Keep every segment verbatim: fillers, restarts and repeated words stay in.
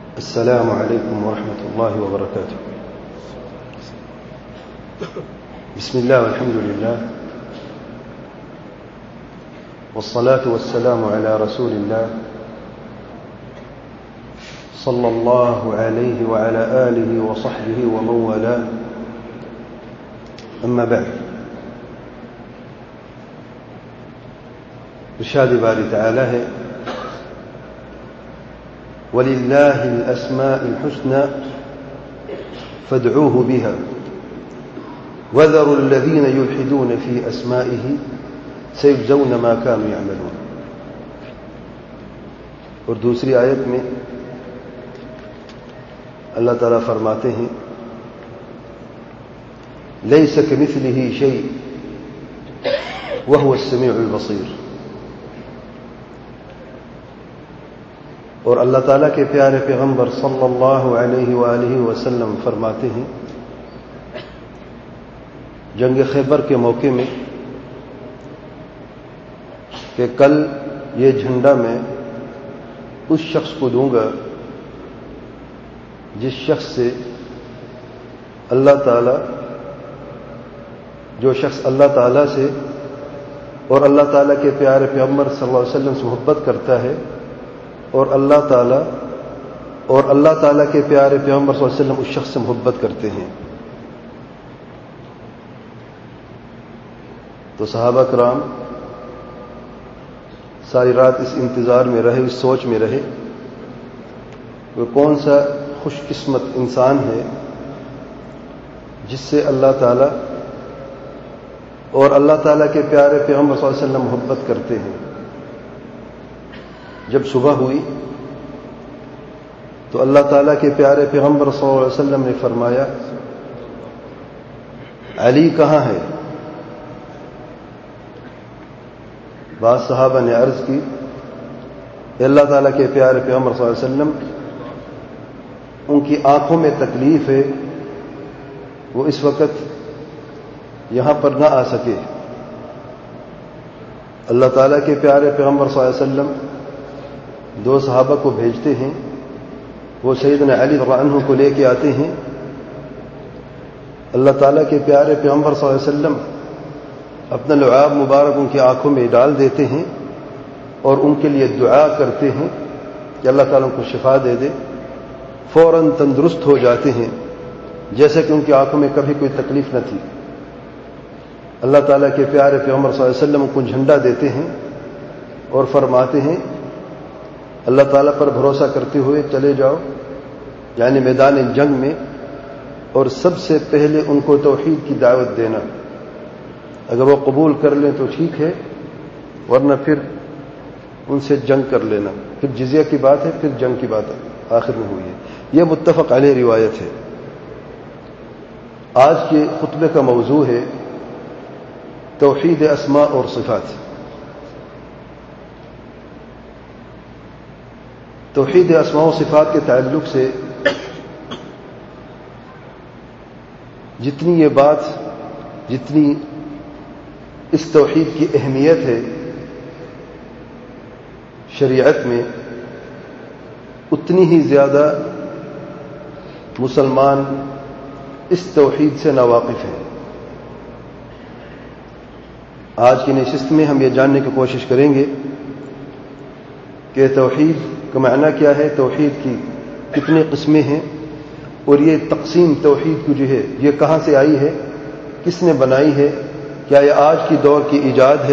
السلام عليكم ورحمة الله وبركاته. بسم الله والحمد لله والصلاة والسلام على رسول الله صلى الله عليه وعلى آله وصحبه ومن والاه. أما بعد، ارشاد باری تعالی ہے وَلِلَّهِ الْأَسْمَاءِ الْحُسْنَى فَادْعُوهُ بِهَا وَذَرُوا الَّذِينَ يُلْحِدُونَ فِي أَسْمَائِهِ سَيُجْزَوْنَ مَا كَانُوا يَعْمَلُونَ. اور دوسری آیت میں اللہ تعالیٰ فرماتے ہیں لَيْسَ كَمِثْلِهِ شَيْءٌ وَهُوَ السَّمِيعُ الْبَصِيرُ. اور اللہ تعالیٰ کے پیارے پیغمبر صلی اللہ علیہ وآلہ وسلم فرماتے ہیں جنگ خیبر کے موقع میں کہ کل یہ جھنڈا میں اس شخص کو دوں گا جس شخص سے اللہ تعالیٰ جو شخص اللہ تعالیٰ سے اور اللہ تعالیٰ کے پیارے پیغمبر صلی اللہ علیہ وسلم سے محبت کرتا ہے اور اللہ تعالیٰ اور اللہ تعالیٰ کے پیارے پیغمبر صلی اللہ علیہ وسلم اس شخص سے محبت کرتے ہیں. تو صحابہ کرام ساری رات اس انتظار میں رہے، اس سوچ میں رہے وہ کون سا خوش قسمت انسان ہے جس سے اللہ تعالیٰ اور اللہ تعالیٰ کے پیارے پیغمبر صلی اللہ علیہ وسلم محبت کرتے ہیں. جب صبح ہوئی تو اللہ تعالیٰ کے پیارے پیغمبر صلی اللہ علیہ وسلم نے فرمایا علی کہاں ہے؟ بعض صحابہ نے عرض کی اللہ تعالیٰ کے پیارے پیغمبر صلی اللہ علیہ وسلم ان کی آنکھوں میں تکلیف ہے، وہ اس وقت یہاں پر نہ آ سکے. اللہ تعالیٰ کے پیارے پیغمبر صلی اللہ علیہ وسلم دو صحابہ کو بھیجتے ہیں، وہ سیدنا علی رضی اللہ عنہ کو لے کے آتے ہیں. اللہ تعالیٰ کے پیارے پیغمبر صلی اللہ علیہ وسلم اپنا لعاب مبارک ان کی آنکھوں میں ڈال دیتے ہیں اور ان کے لیے دعا کرتے ہیں کہ اللہ تعالیٰ ان کو شفا دے دے. فوراً تندرست ہو جاتے ہیں جیسے کہ ان کی آنکھوں میں کبھی کوئی تکلیف نہ تھی. اللہ تعالیٰ کے پیارے پیغمبر صلی اللہ علیہ وسلم کو جھنڈا دیتے ہیں اور فرماتے ہیں اللہ تعالیٰ پر بھروسہ کرتے ہوئے چلے جاؤ یعنی میدان جنگ میں، اور سب سے پہلے ان کو توحید کی دعوت دینا. اگر وہ قبول کر لیں تو ٹھیک ہے، ورنہ پھر ان سے جنگ کر لینا. پھر جزیہ کی بات ہے، پھر جنگ کی بات ہے آخر میں ہوئی ہے. یہ متفق علیہ روایت ہے. آج کے خطبے کا موضوع ہے توحید اسماء اور صفات. توحید اسماء و صفات کے تعلق سے جتنی یہ بات جتنی اس توحید کی اہمیت ہے شریعت میں، اتنی ہی زیادہ مسلمان اس توحید سے ناواقف ہیں. آج کی نشست میں ہم یہ جاننے کی کوشش کریں گے کہ توحید کا معنی کیا ہے، توحید کی کتنے قسمیں ہیں، اور یہ تقسیم توحید کی جو ہے یہ کہاں سے آئی ہے، کس نے بنائی ہے، کیا یہ آج کی دور کی ایجاد ہے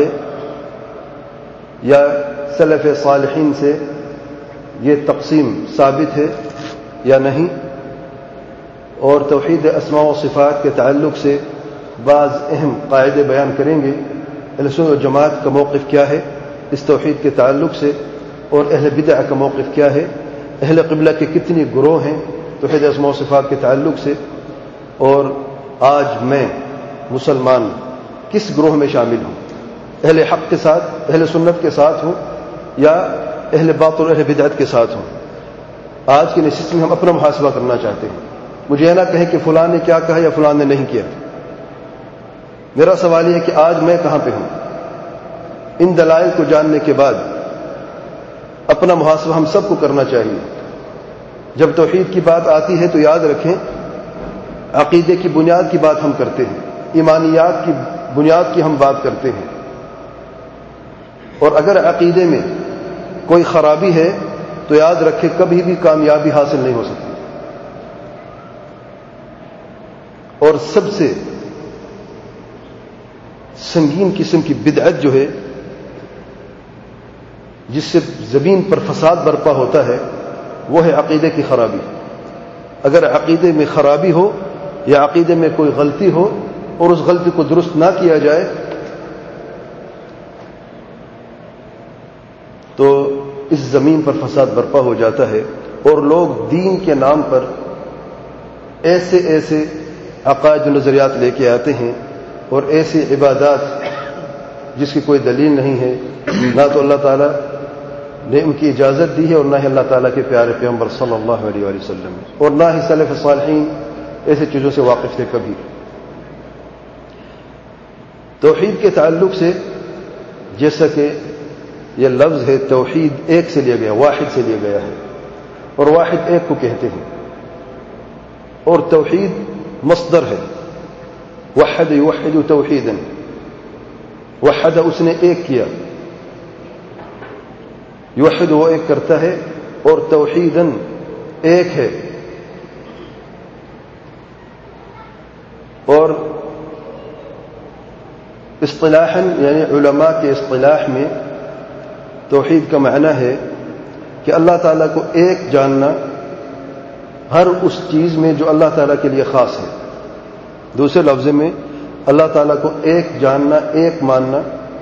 یا سلف صالحین سے یہ تقسیم ثابت ہے یا نہیں. اور توحید اسماء و صفات کے تعلق سے بعض اہم قاعدے بیان کریں گے. اہل سنت و جماعت کا موقف کیا ہے اس توحید کے تعلق سے، اور اہل بدع کا موقف کیا ہے، اہل قبلہ کے کتنی گروہ ہیں توحید اسماء و صفات کے تعلق سے، اور آج میں مسلمان کس گروہ میں شامل ہوں، اہل حق کے ساتھ، اہل سنت کے ساتھ ہوں یا اہل باطل اور اہل بدعت کے ساتھ ہوں. آج کی نشست میں ہم اپنا محاسبہ کرنا چاہتے ہیں. مجھے یہ نہ کہیں کہ فلاں نے کیا کہا یا فلاں نے نہیں کیا. میرا سوال یہ ہے کہ آج میں کہاں پہ ہوں. ان دلائل کو جاننے کے بعد اپنا محاسبہ ہم سب کو کرنا چاہیے. جب توحید کی بات آتی ہے تو یاد رکھیں عقیدے کی بنیاد کی بات ہم کرتے ہیں، ایمانیات کی بنیاد کی ہم بات کرتے ہیں، اور اگر عقیدے میں کوئی خرابی ہے تو یاد رکھیں کبھی بھی کامیابی حاصل نہیں ہو سکتی۔ اور سب سے سنگین قسم کی بدعت جو ہے جس سے زمین پر فساد برپا ہوتا ہے وہ ہے عقیدے کی خرابی۔ اگر عقیدے میں خرابی ہو یا عقیدے میں کوئی غلطی ہو اور اس غلطی کو درست نہ کیا جائے تو اس زمین پر فساد برپا ہو جاتا ہے، اور لوگ دین کے نام پر ایسے ایسے عقائد و نظریات لے کے آتے ہیں اور ایسی عبادات جس کی کوئی دلیل نہیں ہے، نہ تو اللہ تعالیٰ نے ان کی اجازت دی ہے اور نہ ہی اللہ تعالیٰ کے پیارے پیغمبر صلی اللہ علیہ وآلہ وسلم، اور نہ ہی سلف صالحین ایسے چیزوں سے واقف تھے کبھی۔ توحید کے تعلق سے جیسا کہ یہ لفظ ہے توحید ایک سے لیا گیا، واحد سے لیا گیا ہے، اور واحد ایک کو کہتے ہیں، اور توحید مصدر ہے، وحد یوحد توحیدا، وحد اس نے ایک کیا، یوحد وہ ایک کرتا ہے، اور توحیدن ایک ہے۔ اور اصطلاحاً یعنی علماء کے اصطلاح میں توحید کا معنی ہے کہ اللہ تعالیٰ کو ایک جاننا ہر اس چیز میں جو اللہ تعالیٰ کے لیے خاص ہے۔ دوسرے لفظ میں اللہ تعالیٰ کو ایک جاننا، ایک ماننا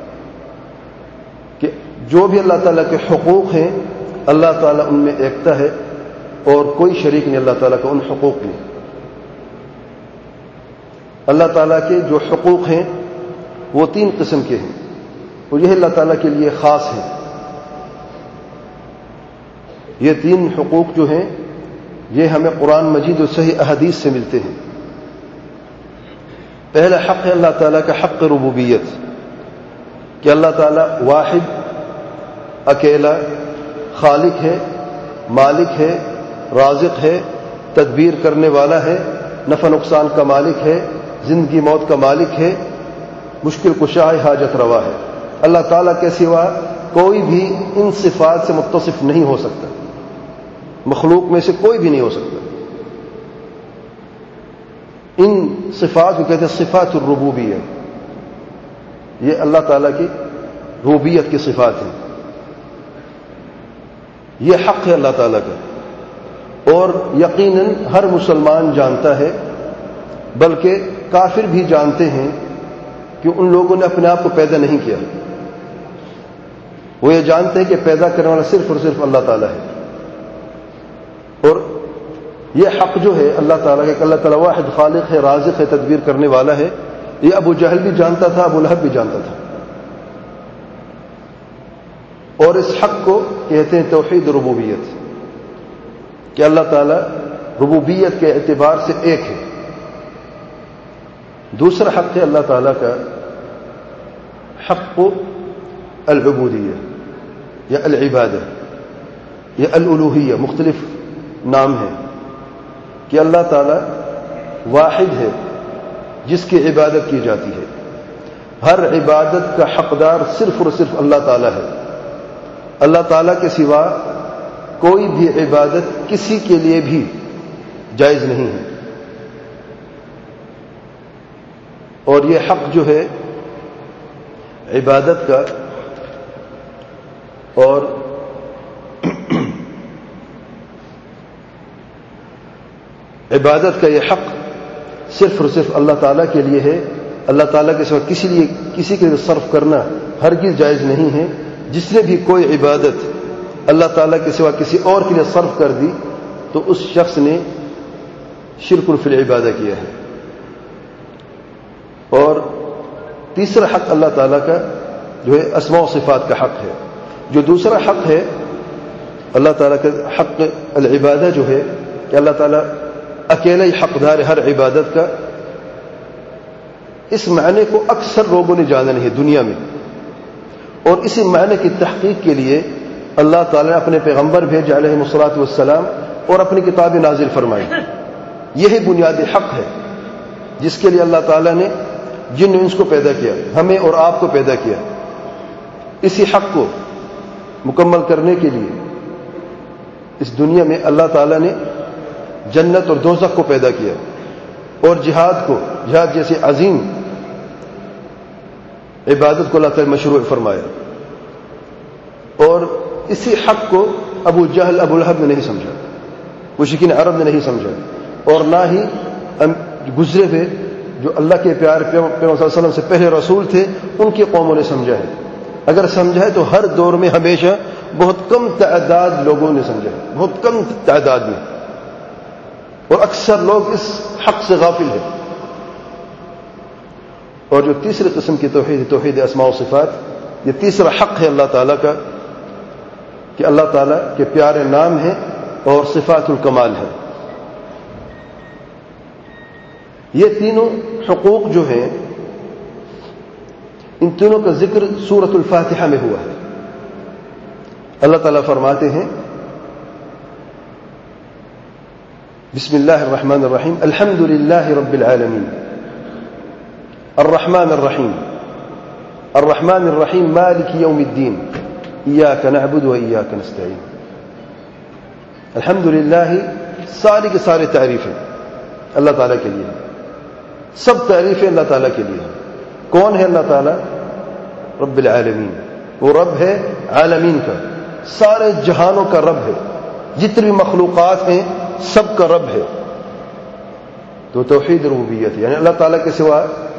کہ جو بھی اللہ تعالیٰ کے حقوق ہیں اللہ تعالیٰ ان میں ایکتا ہے اور کوئی شریک نہیں اللہ تعالیٰ کا ان حقوق میں۔ اللہ تعالیٰ کے جو حقوق ہیں وہ تین قسم کے ہیں اور یہ اللہ تعالیٰ کے لیے خاص ہیں۔ یہ تین حقوق جو ہیں یہ ہمیں قرآن مجید و صحیح احادیث سے ملتے ہیں۔ پہلا حق ہے اللہ تعالیٰ کا حق ربوبیت، کہ اللہ تعالیٰ واحد اکیلا خالق ہے، مالک ہے، رازق ہے، تدبیر کرنے والا ہے، نفع نقصان کا مالک ہے، زندگی موت کا مالک ہے، مشکل کشا ہے، حاجت روا ہے۔ اللہ تعالیٰ کے سوا کوئی بھی ان صفات سے متصف نہیں ہو سکتا، مخلوق میں سے کوئی بھی نہیں ہو سکتا۔ ان صفات کو کہتے ہیں صفات الربوبیہ، یہ اللہ تعالیٰ کی ربوبیت کی صفات ہیں، یہ حق ہے اللہ تعالیٰ کا، اور یقیناً ہر مسلمان جانتا ہے، بلکہ کافر بھی جانتے ہیں کہ ان لوگوں نے اپنے آپ کو پیدا نہیں کیا، وہ یہ جانتے ہیں کہ پیدا کرنے والا صرف اور صرف اللہ تعالیٰ ہے۔ اور یہ حق جو ہے اللہ تعالیٰ کا کہ اللہ تعالیٰ واحد خالق ہے، رازق ہے، تدبیر کرنے والا ہے، یہ ابو جہل بھی جانتا تھا، ابو لہب بھی جانتا تھا، اور اس حق کو کہتے ہیں توحید ربوبیت، کہ اللہ تعالیٰ ربوبیت کے اعتبار سے ایک ہے۔ دوسرا حق ہے اللہ تعالیٰ کا حق العبودیہ یا العبادہ یا الالوہیہ، مختلف نام ہے، کہ اللہ تعالیٰ واحد ہے جس کی عبادت کی جاتی ہے، ہر عبادت کا حقدار صرف اور صرف اللہ تعالیٰ ہے، اللہ تعالیٰ کے سوا کوئی بھی عبادت کسی کے لیے بھی جائز نہیں ہے۔ اور یہ حق جو ہے عبادت کا اور عبادت کا یہ حق صرف اور صرف اللہ تعالیٰ کے لیے ہے، اللہ تعالیٰ کے سوا کسی لیے کسی کے لیے صرف کرنا ہرگز جائز نہیں ہے۔ جس نے بھی کوئی عبادت اللہ تعالیٰ کے سوا کسی اور کے لیے صرف کر دی تو اس شخص نے شرک فی العبادہ کیا ہے۔ اور تیسرا حق اللہ تعالیٰ کا جو ہے اسماء و صفات کا حق ہے۔ جو دوسرا حق ہے اللہ تعالیٰ کا حق العبادہ جو ہے کہ اللہ تعالیٰ اکیلا ہی حقدار ہے ہر عبادت کا، اس معنی کو اکثر لوگوں نے جانا نہیں ہے دنیا میں، اور اسی معنی کی تحقیق کے لیے اللہ تعالیٰ نے اپنے پیغمبر بھیجے علیہ الصلوۃ والسلام اور اپنی کتابیں نازل فرمائی. یہی بنیادی حق ہے جس کے لیے اللہ تعالیٰ نے جن و انس کو پیدا کیا، ہمیں اور آپ کو پیدا کیا. اسی حق کو مکمل کرنے کے لیے اس دنیا میں اللہ تعالیٰ نے جنت اور دوزخ کو پیدا کیا اور جہاد کو، جہاد جیسی عظیم عبادت کو اللہ تعالیٰ نے مشروع فرمایا. اور اسی حق کو ابو جہل ابو لہب نے نہیں سمجھا، مشرکین عرب نے نہیں سمجھا، اور نہ ہی گزرے ہوئے جو اللہ کے پیارے پیغمبر صلی اللہ علیہ وسلم سے پہلے رسول تھے ان کی قوموں نے سمجھا ہے. اگر سمجھا ہے تو ہر دور میں ہمیشہ بہت کم تعداد لوگوں نے سمجھا ہے، بہت کم تعداد میں، اور اکثر لوگ اس حق سے غافل ہیں. اور جو تیسری قسم کی توحید، توحید اسماء و صفات، یہ تیسرا حق ہے اللہ تعالیٰ کا کہ اللہ تعالیٰ کے پیارے نام ہیں اور صفات الکمال ہے. یہ تینوں حقوق جو ہیں ان تینوں کا ذکر سورۃ الفاتحہ میں ہوا ہے. اللہ تعالیٰ فرماتے ہیں بسم اللہ الرحمن الرحیم الحمد للہ رب العالمین الرحمن الرحیم الرحمن الرحیم مالک یوم الدین ایاک نعبد و ایاک نستعین. الحمد للہ ساری کی ساری تعریفیں اللہ تعالیٰ کے لیے، سب تعریفیں اللہ تعالیٰ کے لیے. کون ہے اللہ تعالیٰ؟ رب العالمین، وہ رب ہے عالمین کا، سارے جہانوں کا رب ہے، جتنی مخلوقات ہیں سب کا رب ہے. تو توحید ربوبیت یعنی اللہ تعالیٰ کے سوا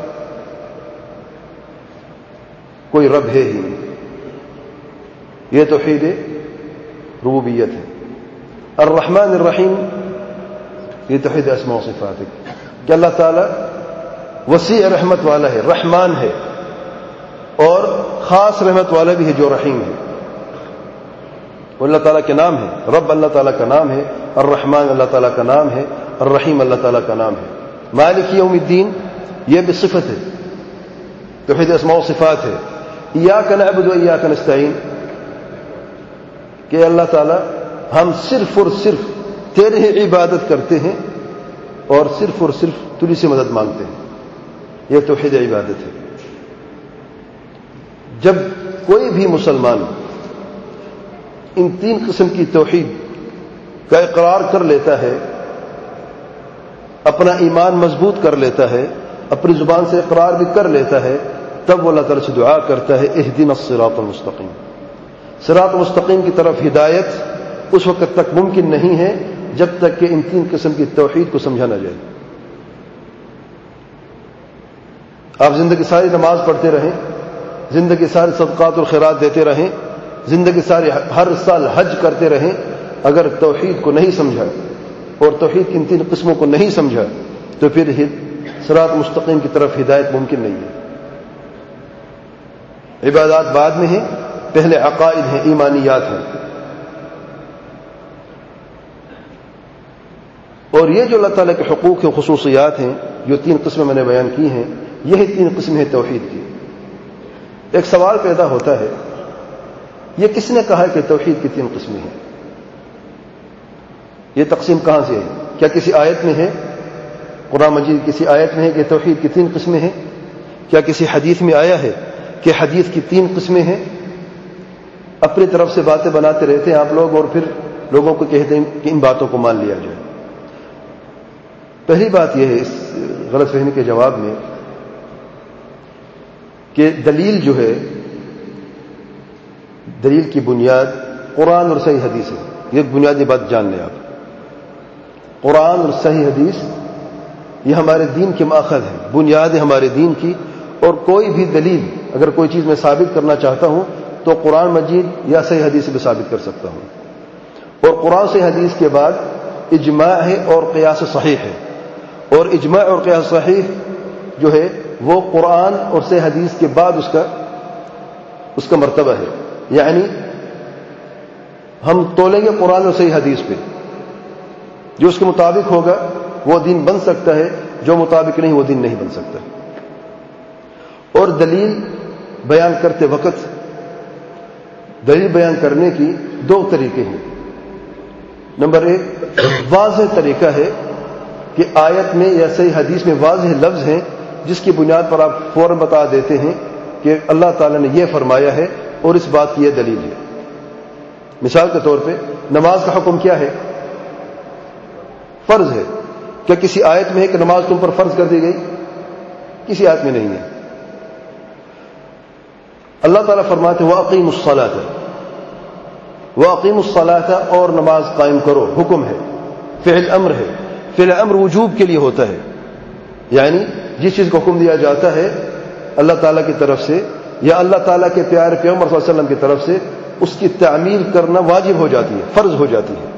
کوئی رب ہے ہی نہیں، یہ توحید ربوبیت ہے. الرحمن الرحیم یہ توحید اسماء و صفات ہے کہ اللہ تعالیٰ وسیع رحمت والا ہے، رحمان ہے، اور خاص رحمت والا بھی ہے جو رحیم ہے. وہ اللہ تعالیٰ کے نام ہے. رب اللہ تعالیٰ کا نام ہے، الرحمن اللہ تعالیٰ کا نام ہے، الرحیم اللہ تعالیٰ کا نام ہے. مالک یوم الدین یہ بھی صفت ہے، توحید اسماء و صفات ہے. ایاک نعبد و ایاک نستعین کہ اللہ تعالیٰ ہم صرف اور صرف تیرے ہی عبادت کرتے ہیں اور صرف اور صرف تجھ سے مدد مانگتے ہیں. یہ توحید عبادت ہے. جب کوئی بھی مسلمان ان تین قسم کی توحید کا اقرار کر لیتا ہے، اپنا ایمان مضبوط کر لیتا ہے، اپنی زبان سے اقرار بھی کر لیتا ہے، تب وہ اللہ تعالیٰ سے دعا کرتا ہے اہدنا الصراط المستقیم. صراط مستقیم کی طرف ہدایت اس وقت تک ممکن نہیں ہے جب تک کہ ان تین قسم کی توحید کو سمجھا نہ جائے. آپ زندگی ساری نماز پڑھتے رہیں، زندگی ساری صدقات اور خیرات دیتے رہیں، زندگی ساری ہر سال حج کرتے رہیں، اگر توحید کو نہیں سمجھا اور توحید کی ان تین قسموں کو نہیں سمجھا تو پھر صراط مستقیم کی طرف ہدایت ممکن نہیں ہے. عبادات بعد میں ہیں، پہلے عقائد ہیں، ایمانیات ہیں. اور یہ جو اللہ تعالیٰ کے حقوق و خصوصیات ہیں، جو تین قسمیں میں نے بیان کی ہیں، یہی تین قسمیں ہیں توحید کی. ایک سوال پیدا ہوتا ہے، یہ کس نے کہا کہ توحید کی تین قسمیں ہیں؟ یہ تقسیم کہاں سے ہے؟ کیا کسی آیت میں ہے؟ قرآن مجید کسی آیت میں ہے کہ توحید کی تین قسمیں ہیں؟ کیا کسی حدیث میں آیا ہے کہ حدیث کی تین قسمیں ہیں؟ اپنی طرف سے باتیں بناتے رہتے ہیں آپ لوگ اور پھر لوگوں کو کہتے ہیں کہ ان باتوں کو مان لیا جائے. پہلی بات یہ ہے اس غلط فہمی کے جواب میں کہ دلیل جو ہے، دلیل کی بنیاد قرآن اور صحیح حدیث ہے. یہ بنیادی بات جان لیں آپ. قرآن اور صحیح حدیث یہ ہمارے دین کے ماخذ ہیں، بنیاد ہے ہمارے دین کی. اور کوئی بھی دلیل اگر کوئی چیز میں ثابت کرنا چاہتا ہوں تو قرآن مجید یا صحیح حدیث سے بھی ثابت کر سکتا ہوں. اور قرآن صحیح حدیث کے بعد اجماع ہے اور قیاس صحیح ہے. اور اجماع اور قیاس صحیح جو ہے وہ قرآن اور صحیح حدیث کے بعد اس کا اس کا مرتبہ ہے. یعنی ہم تولیں گے قرآن اور صحیح حدیث پہ، جو اس کے مطابق ہوگا وہ دین بن سکتا ہے، جو مطابق نہیں وہ دین نہیں بن سکتا. اور دلیل بیان کرتے وقت دلیل بیان کرنے کی دو طریقے ہیں. نمبر ایک، واضح طریقہ ہے کہ آیت میں یا صحیح حدیث میں واضح لفظ ہیں جس کی بنیاد پر آپ فوراً بتا دیتے ہیں کہ اللہ تعالیٰ نے یہ فرمایا ہے اور اس بات کی یہ دلیل ہے۔ مثال کے طور پہ نماز کا حکم کیا ہے؟ فرض ہے۔ کیا کسی آیت میں ہے کہ نماز تم پر فرض کر دی گئی؟ کسی آیت میں نہیں ہے۔ اللہ تعالیٰ فرماتے ہیں وَأَقِیمُوا الصَّلَاةَ وَأَقِیمُوا الصَّلَاةَ، اور نماز قائم کرو، حکم ہے، فعل امر ہے۔ فعل امر وجوب کے لیے ہوتا ہے، یعنی جس چیز کو حکم دیا جاتا ہے اللہ تعالیٰ کی طرف سے یا اللہ تعالیٰ کے پیارے پیغمبر صلی اللہ علیہ وسلم کی طرف سے، اس کی تعمیل کرنا واجب ہو جاتی ہے، فرض ہو جاتی ہے۔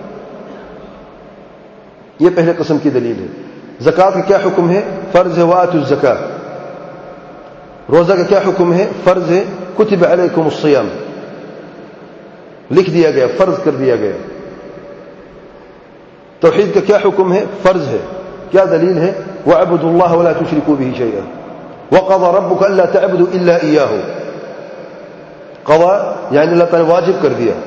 یہ پہلے قسم کی دلیل ہے۔ زکوٰۃ کا کیا حکم ہے؟ فرض ہے وآتوا الزکاۃ۔ روزہ کا کیا حکم ہے؟ فرض ہے کتب علیکم الصیام، لکھ دیا گیا، فرض کر دیا گیا۔ توحید کا کیا حکم ہے؟ فرض ہے۔ کیا دلیل ہے؟ وَاعْبُدُوا اللَّهَ وَلَا تُشْرِكُوا بِهِ شَيْئًا وَقَضَى رَبُّكَ أَلَّا تَعْبُدُوا إِلَّا إِيَّاهُ۔ قضا یعنی اللہ تعالیٰ نے واجب کر دیا۔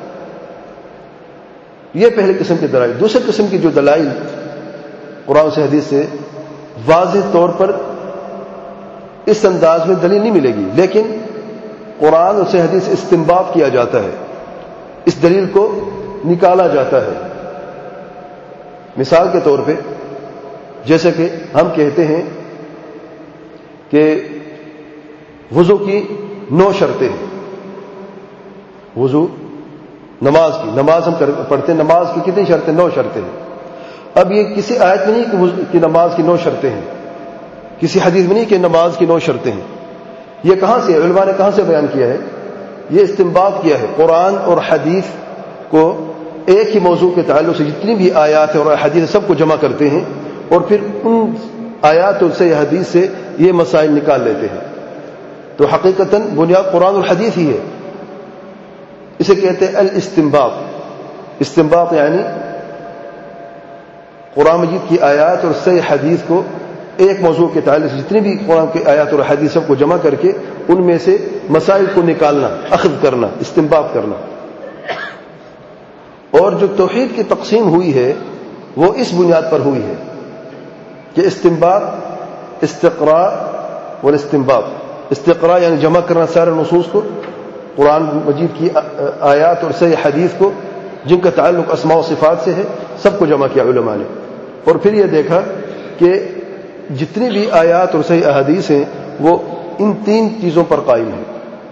یہ پہلے قسم کے دلائل۔ دوسرے قسم کی جو دلائل قرآن سے حدیث سے واضح طور پر اس انداز میں دلیل نہیں ملے گی، لیکن قرآن اور سے حدیث سے استنباط کیا جاتا ہے، اس دلیل کو نکالا جاتا ہے۔ مثال کے طور پہ جیسے کہ ہم کہتے ہیں کہ وضو کی نو شرطیں ہیں، وضو نماز کی، نماز ہم پڑھتے ہیں، نماز کی کتنی شرطیں؟ نو شرطیں ہیں۔ اب یہ کسی آیت میں نہیں کہ وضو کی نماز کی نو شرطیں ہیں، کسی حدیث میں نہیں کہ نماز کی نو شرطیں ہیں۔ یہ کہاں سے علماء نے کہاں سے بیان کیا ہے؟ یہ استنباط کیا ہے قرآن اور حدیث کو ایک ہی موضوع کے تعلق سے جتنی بھی آیات اور حدیث سب کو جمع کرتے ہیں اور پھر ان آیات سے یا حدیث سے یہ مسائل نکال لیتے ہیں۔ تو حقیقتاً بنیاد قرآن اور حدیث ہی ہے۔ اسے کہتے ہیں الاستنباط۔ استنباط یعنی قرآن مجید کی آیات اور صحیح حدیث کو ایک موضوع کے تعلق سے جتنی بھی قرآن کے آیات اور حدیث سب کو جمع کر کے ان میں سے مسائل کو نکالنا، اخذ کرنا، استنباط کرنا۔ اور جو توحید کی تقسیم ہوئی ہے وہ اس بنیاد پر ہوئی ہے کہ استنباط، استقراء والاستنباط۔ استقراء یعنی جمع کرنا سارے نصوص کو، قرآن مجید کی آیات اور صحیح حدیث کو جن کا تعلق اسماء و صفات سے ہے سب کو جمع کیا علماء نے، اور پھر یہ دیکھا کہ جتنی بھی آیات اور صحیح احادیث ہیں وہ ان تین چیزوں پر قائم ہیں،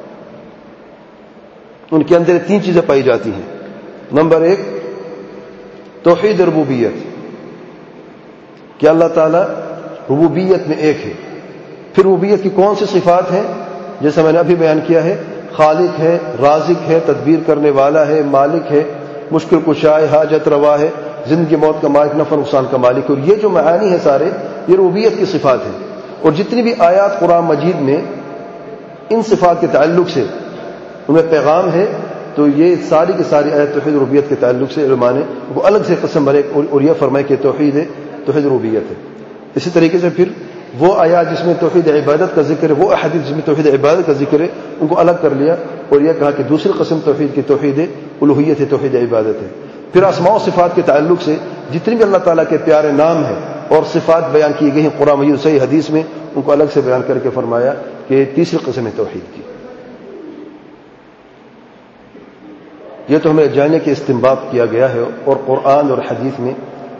ان کے اندر تین چیزیں پائی جاتی ہیں۔ نمبر ایک، توحید ربوبیت، کہ اللہ تعالیٰ ربوبیت میں ایک ہے۔ پھر ربوبیت کی کون سی صفات ہیں؟ جیسا میں نے ابھی بیان کیا ہے، خالق ہے، رازق ہے، تدبیر کرنے والا ہے، مالک ہے، مشکل کشا ہے، حاجت روا ہے، زندگی موت کا مالک، نفع نقصان کا مالک۔ اور یہ جو معانی ہیں سارے یہ ربوبیت کی صفات ہیں، اور جتنی بھی آیات قرآن مجید میں ان صفات کے تعلق سے ان میں پیغام ہے، تو یہ ساری کی ساری آیت توحید ربوبیت کے تعلق سے علماء نے وہ الگ سے قسم بنے اور یہ فرمائے کہ توحید ہے، توحید ربوبیت ہے۔ اسی طریقے سے پھر وہ آیات جس میں توحید عبادت کا ذکر ہے، وہ احادیث جس میں توحید عبادت کا ذکر ہے، ان کو الگ کر لیا اور یہ کہا کہ دوسری قسم توحید کی توحید الوہیت ہے، توحید عبادت ہے۔ پھر اسماء و صفات کے تعلق سے جتنی بھی اللہ تعالیٰ کے پیارے نام ہیں اور صفات بیان کی گئی ہیں قرآن مجید صحیح حدیث میں، ان کو الگ سے بیان کر کے فرمایا کہ تیسری قسم ہے توحید کی۔ یہ تو ہمیں جاننے کے استنباط کیا گیا ہے، اور قرآن اور حدیث میں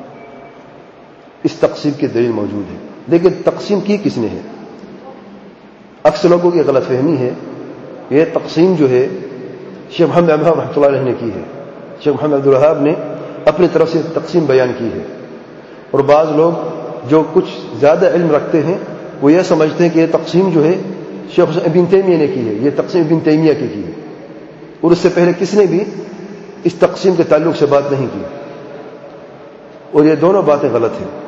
اس تقسیم کی دلیل موجود ہے۔ لیکن تقسیم کی کس نے ہے؟ اکثر لوگوں کی غلط فہمی ہے، یہ تقسیم جو ہے شیخ محمد عبد الوہاب رحمۃ اللہ علیہ نے کی ہے۔ شیخ محمد عبد الوہاب نے اپنی طرف سے تقسیم بیان کی ہے، اور بعض لوگ جو کچھ زیادہ علم رکھتے ہیں وہ یہ سمجھتے ہیں کہ یہ تقسیم جو ہے شیخ ابن تیمیہ نے کی ہے، یہ تقسیم ابن تیمیہ کی کی ہے، اور اس سے پہلے کس نے بھی اس تقسیم کے تعلق سے بات نہیں کی، اور یہ دونوں باتیں غلط ہیں۔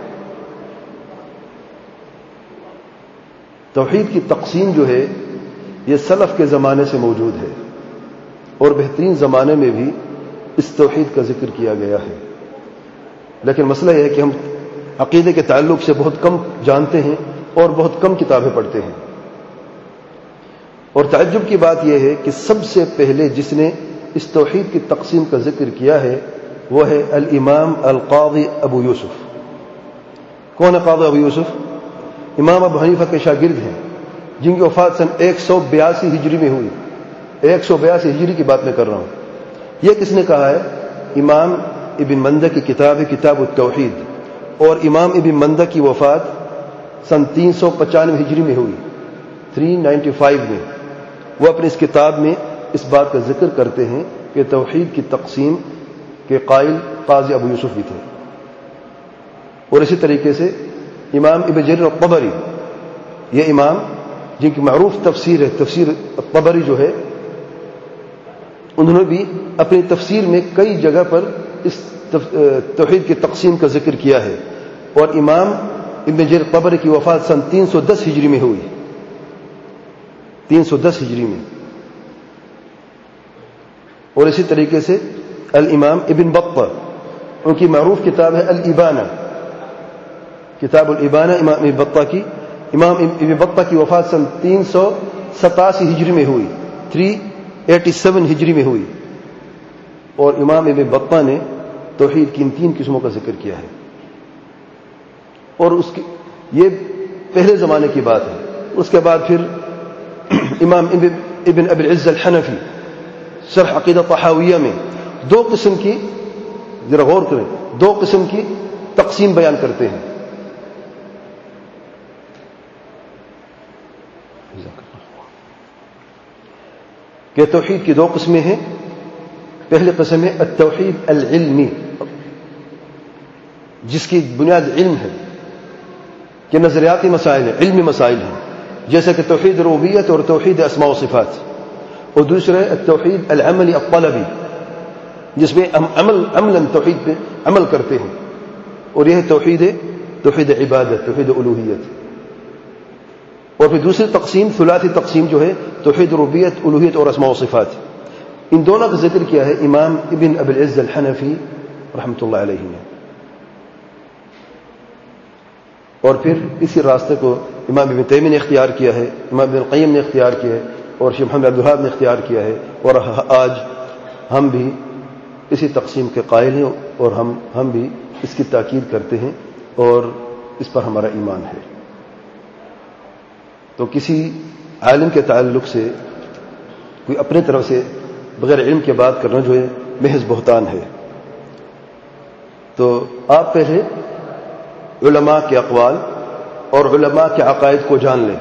توحید کی تقسیم جو ہے یہ سلف کے زمانے سے موجود ہے، اور بہترین زمانے میں بھی اس توحید کا ذکر کیا گیا ہے، لیکن مسئلہ یہ ہے کہ ہم عقیدے کے تعلق سے بہت کم جانتے ہیں اور بہت کم کتابیں پڑھتے ہیں۔ اور تعجب کی بات یہ ہے کہ سب سے پہلے جس نے اس توحید کی تقسیم کا ذکر کیا ہے وہ ہے الامام القاضی ابو یوسف. کون ہے قاضی ابو یوسف؟ امام ابو حنیفہ کے شاگرد ہیں جن کی وفات سن ایک سو بیاسی ہجری میں ہوئی. ایک سو بیاسی ہجری کی بات میں کر رہا ہوں. یہ کس نے کہا ہے؟ امام ابن مندہ کی کتاب ہے کتاب التوحید, اور امام ابن مندہ کی وفات سن تین سو پچانوے ہجری میں ہوئی, تین سو پچانوے میں. وہ اپنی اس کتاب میں اس بات کا ذکر کرتے ہیں کہ توحید کی تقسیم کے قائل قاضی ابو یوسف بھی تھے. اور اسی طریقے سے امام ابن جریر الطبری, یہ امام جن کی معروف تفسیر ہے تفسیر الطبری جو ہے, انہوں نے بھی اپنی تفسیر میں کئی جگہ پر اس توحید کی تقسیم کا ذکر کیا ہے. اور امام ابن جریر الطبری کی وفات سن تین سو دس ہجری میں ہوئی, تین سو دس ہجری میں. اور اسی طریقے سے الامام ابن بطہ, ان کی معروف کتاب ہے الابانہ, کتاب الابانہ امام ابن بطہ کی. امام ابن بطہ کی وفات سن تین سو ستاسی ہجری میں ہوئی, تین سو ستاسی ہجری میں ہوئی. اور امام ابن بطہ نے توحید کی ان تین قسموں کا ذکر کیا ہے. اور اس کی یہ پہلے زمانے کی بات ہے. اس کے بعد پھر امام ابن ابی العز الحنفی شرح عقیدہ طحاویہ میں دو قسم کی, ذرا غور کریں, دو قسم کی تقسیم بیان کرتے ہیں. کہ توحید کی دو قسمیں ہیں. پہلی قسم ہے التوحید العلمی, جس کی بنیاد علم ہے, کہ نظریاتی مسائل ہیں, علمی مسائل ہیں, جیسے کہ توحید ربوبیت اور توحید اسماء و صفات. اور دوسرے التوحید العملی الطلبی, جس میں ہم عمل عملاً توحید پہ عمل کرتے ہیں. اور یہ توحید توحید عبادت, توحید الوہیت. اور پھر دوسری تقسیم ثلاثی تقسیم جو ہے توحید ربوبیت, الوہیت اور اسماء و صفات. ان دونوں کا ذکر کیا ہے امام ابن ابی العز الحنفی رحمۃ اللہ علیہ نے. اور پھر اسی راستے کو امام ابن تیمیہ نے اختیار کیا ہے, امام ابن القیم نے اختیار کیا ہے, اور شیخ محمد عبد الوہاب نے اختیار کیا ہے. اور آج ہم بھی اسی تقسیم کے قائل ہیں, اور ہم ہم بھی اس کی تاکید کرتے ہیں, اور اس پر ہمارا ایمان ہے. تو کسی عالم کے تعلق سے کوئی اپنے طرف سے بغیر علم کے بات کرنا جو ہے محض بہتان ہے. تو آپ پہلے علماء کے اقوال اور علماء کے عقائد کو جان لیں,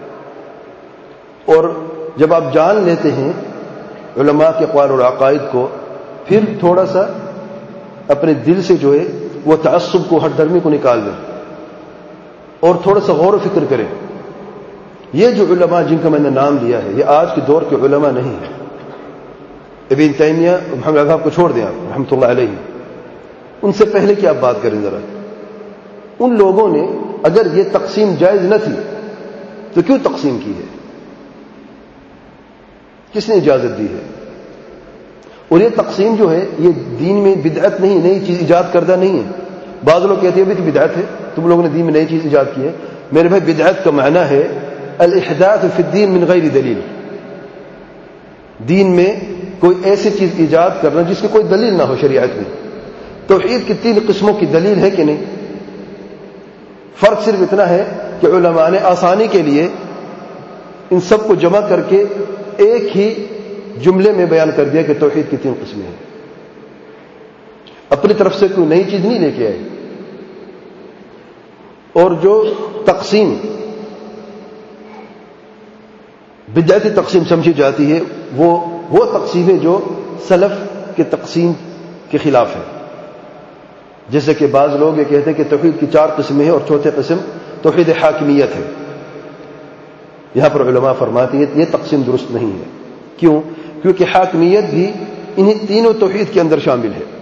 اور جب آپ جان لیتے ہیں علماء کے اقوال اور عقائد کو, پھر تھوڑا سا اپنے دل سے جو ہے وہ تعصب کو, ہٹ درمی کو نکال دیں, اور تھوڑا سا غور و فکر کریں. یہ جو علماء جن کا میں نے نام لیا ہے, یہ آج کے دور کے علماء نہیں ہیں. ابن تیمیہ محمد عبد الوہاب کو چھوڑ دیں آپ رحمۃ اللہ علیہ, ان سے پہلے کی آپ بات کریں ذرا. ان لوگوں نے اگر یہ تقسیم جائز نہ تھی تو کیوں تقسیم کی ہے؟ کس نے اجازت دی ہے؟ اور یہ تقسیم جو ہے یہ دین میں بدعت نہیں, نئی چیز ایجاد کردہ نہیں ہے. بعض لوگ کہتے ہیں بھی تو بدعت ہے, تم لوگوں نے دین میں نئی چیز ایجاد کی ہے. میرے بھائی بدعت کا معنی ہے الاحداث فی الدین من غیر دلیل, دین میں کوئی ایسی چیز ایجاد کرنا جس کی کوئی دلیل نہ ہو شریعت میں. توحید کی تین قسموں کی دلیل ہے کہ نہیں؟ فرق صرف اتنا ہے کہ علماء نے آسانی کے لیے ان سب کو جمع کر کے ایک ہی جملے میں بیان کر دیا کہ توحید کی تین قسمیں ہیں. اپنی طرف سے کوئی نئی چیز نہیں لے کے آئے. اور جو تقسیم بدعتی تقسیم سمجھی جاتی ہے وہ وہ تقسیمیں جو سلف کے تقسیم کے خلاف ہے. جیسے کہ بعض لوگ یہ کہتے ہیں کہ توحید کی چار قسمیں ہیں اور چوتھے قسم توحید حاکمیت ہے. یہاں پر علماء فرماتے ہیں یہ تقسیم درست نہیں ہے. کیوں؟ کیونکہ حاکمیت بھی انہی تینوں توحید کے اندر شامل ہے.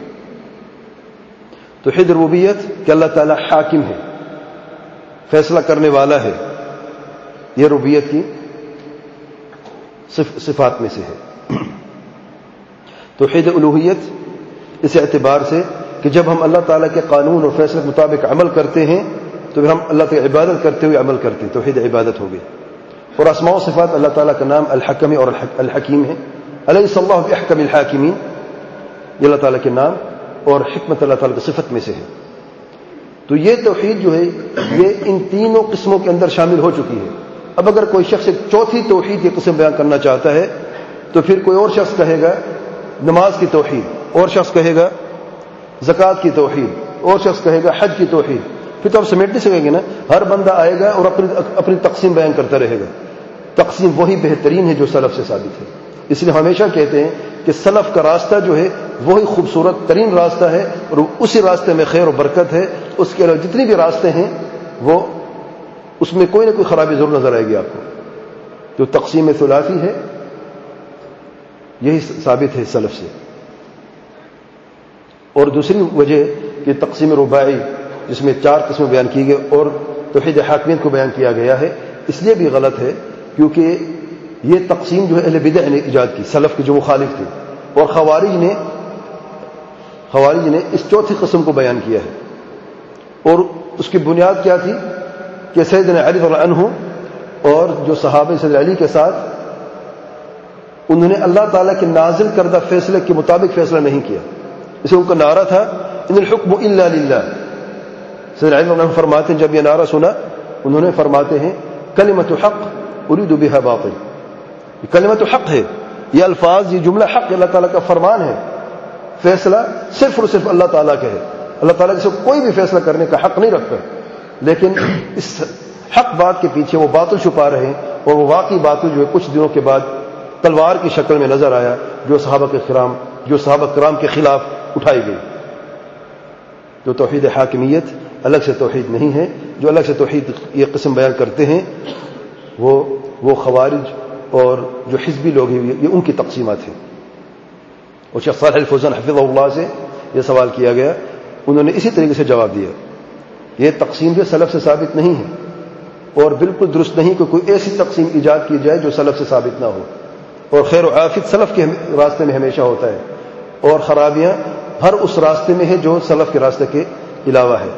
توحید ربوبیت کہ اللہ تعالی حاکم ہے, فیصلہ کرنے والا ہے, یہ ربوبیت کی صفات میں سے ہے. توحید الوہیت اس اعتبار سے کہ جب ہم اللہ تعالیٰ کے قانون اور فیصلے کے مطابق عمل کرتے ہیں تو پھر ہم اللہ کی عبادت کرتے ہوئے عمل کرتے ہیں, توحید عبادت ہوگی. اور اسماء و صفات اللہ تعالیٰ کا نام الحکم اور الحکیم ہے. الیس اللہ باحکم الحاکمین, یہ اللہ تعالیٰ کے نام اور حکمت اللہ تعالیٰ کی صفت میں سے ہے. تو یہ توحید جو ہے یہ ان تینوں قسموں کے اندر شامل ہو چکی ہے. اب اگر کوئی شخص ایک چوتھی توحید کی قسم بیان کرنا چاہتا ہے تو پھر کوئی اور شخص کہے گا نماز کی توحید, اور شخص کہے گا زکوٰۃ کی توحید, اور شخص کہے گا حج کی توحید. پھر تو آپ سمیٹ نہیں سکیں گے نا, ہر بندہ آئے گا اور اپنی اپنی تقسیم بیان کرتا رہے گا. تقسیم وہی بہترین ہے جو سلف سے ثابت ہے. اس لیے ہمیشہ کہتے ہیں کہ سلف کا راستہ جو ہے وہی خوبصورت ترین راستہ ہے اور اسی راستے میں خیر و برکت ہے. اس کے علاوہ جتنی بھی راستے ہیں وہ اس میں کوئی نہ کوئی خرابی ضرور نظر آئے گی آپ کو. جو تقسیم ثلاثی ہے یہی ثابت ہے سلف سے. اور دوسری وجہ کہ تقسیم رباعی جس میں چار قسمیں بیان کی گئی اور توحید حاکمیت کو بیان کیا گیا ہے, اس لیے بھی غلط ہے کیونکہ یہ تقسیم جو ہے اہل بدع نے ایجاد کی, سلف کے جو مخالف تھے, اور خوارج نے خوارج نے اس چوتھی قسم کو بیان کیا ہے. اور اس کی بنیاد کیا تھی کہ سیدنا علی رضی اللہ عنہ اور جو صحابہ سیدنا علی کے ساتھ انہوں نے اللہ تعالیٰ کے نازل کردہ فیصلے کے مطابق فیصلہ نہیں کیا. اسے ان کا نعرہ تھا ان الحکم الا للہ. سیدنا علی رضی اللہ عنہ فرماتے ہیں جب یہ نعرہ سنا انہوں نے فرماتے ہیں کلمۃ حق اريد بها باطل. یہ کلمۃ حق ہے, یہ الفاظ یہ جملہ حق اللہ تعالیٰ کا فرمان ہے. فیصلہ صرف اور صرف اللہ تعالیٰ کا ہے. اللہ تعالیٰ سے کوئی بھی فیصلہ کرنے کا حق نہیں رکھتا, لیکن اس حق بات کے پیچھے وہ باطل چھپا رہے ہیں. اور وہ واقعی باطل جو ہے کچھ دنوں کے بعد تلوار کی شکل میں نظر آیا جو صحابہ کے کرام جو صحابہ کرام کے خلاف اٹھائی گئی. جو توحید حاکمیت الگ سے توحید نہیں ہے. جو الگ سے توحید یہ قسم بیان کرتے ہیں وہ وہ خوارج اور جو حزبی لوگ ہیں یہ ان کی تقسیمات ہیں. اور شیخ صالح الفوزان حفظہ اللہ سے یہ سوال کیا گیا, انہوں نے اسی طریقے سے جواب دیا یہ تقسیم جو سلف سے ثابت نہیں ہے اور بالکل درست نہیں کہ کوئی ایسی تقسیم ایجاد کی جائے جو سلف سے ثابت نہ ہو. اور خیر و عافیت سلف کے راستے میں ہمیشہ ہوتا ہے اور خرابیاں ہر اس راستے میں ہے جو سلف کے راستے کے علاوہ ہے.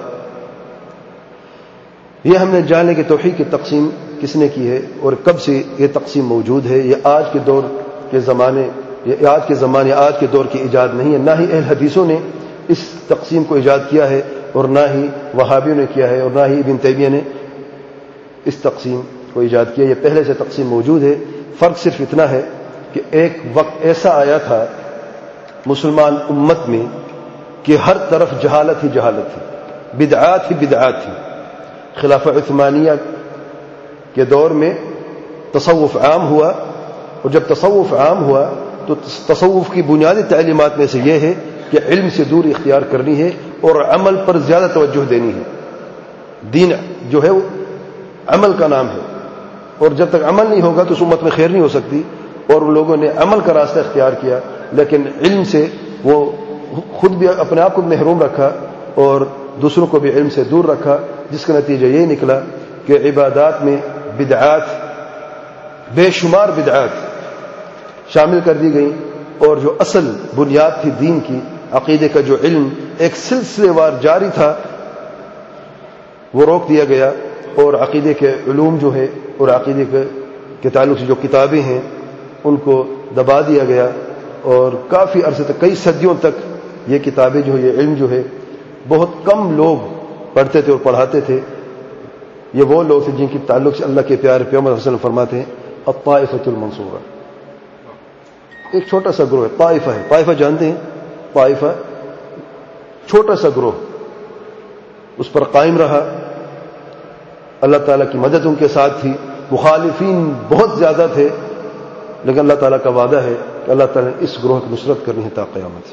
یہ ہم نے جانے کہ توحید کی تقسیم کس نے کی ہے اور کب سے یہ تقسیم موجود ہے. یہ آج کے دور کے زمانے یہ آج کے زمانے آج کے دور کی ایجاد نہیں ہے. نہ ہی اہل حدیثوں نے اس تقسیم کو ایجاد کیا ہے اور نہ ہی وہابیوں نے کیا ہے اور نہ ہی ابن تیمیہ نے اس تقسیم کو ایجاد کیا. یہ پہلے سے تقسیم موجود ہے. فرق صرف اتنا ہے کہ ایک وقت ایسا آیا تھا مسلمان امت میں کہ ہر طرف جہالت ہی جہالت تھی, بدعات ہی بدعات تھی. خلافہ عثمانیہ کے دور میں تصوف عام ہوا اور جب تصوف عام ہوا تو تصوف کی بنیادی تعلیمات میں سے یہ ہے کہ علم سے دور اختیار کرنی ہے اور عمل پر زیادہ توجہ دینی ہے. دین جو ہے وہ عمل کا نام ہے اور جب تک عمل نہیں ہوگا تو اس امت میں خیر نہیں ہو سکتی. اور ان لوگوں نے عمل کا راستہ اختیار کیا لیکن علم سے وہ خود بھی اپنے آپ کو محروم رکھا اور دوسروں کو بھی علم سے دور رکھا, جس کا نتیجہ یہ نکلا کہ عبادات میں بدعات بے شمار بدعات شامل کر دی گئیں اور جو اصل بنیاد تھی دین کی عقیدے کا جو علم ایک سلسلے وار جاری تھا وہ روک دیا گیا اور عقیدے کے علوم جو ہے اور عقیدے کے تعلق سے جو کتابیں ہیں ان کو دبا دیا گیا. اور کافی عرصے تک کئی صدیوں تک یہ کتابیں جو ہے یہ علم جو ہے بہت کم لوگ پڑھتے تھے اور پڑھاتے تھے. یہ وہ لوگ تھے جن کی تعلق سے اللہ کے پیارے پیغمبر صلی اللہ علیہ وسلم فرماتے ہیں الطائفۃ المنصورہ. ایک چھوٹا سا گروہ ہے طائفہ ہے. طائفہ جانتے ہیں, طائفہ چھوٹا سا گروہ اس پر قائم رہا. اللہ تعالیٰ کی مدد ان کے ساتھ تھی. مخالفین بہت زیادہ تھے لیکن اللہ تعالیٰ کا وعدہ ہے کہ اللہ تعالیٰ نے اس گروہ کی نصرت کرنی ہے تا قیامت.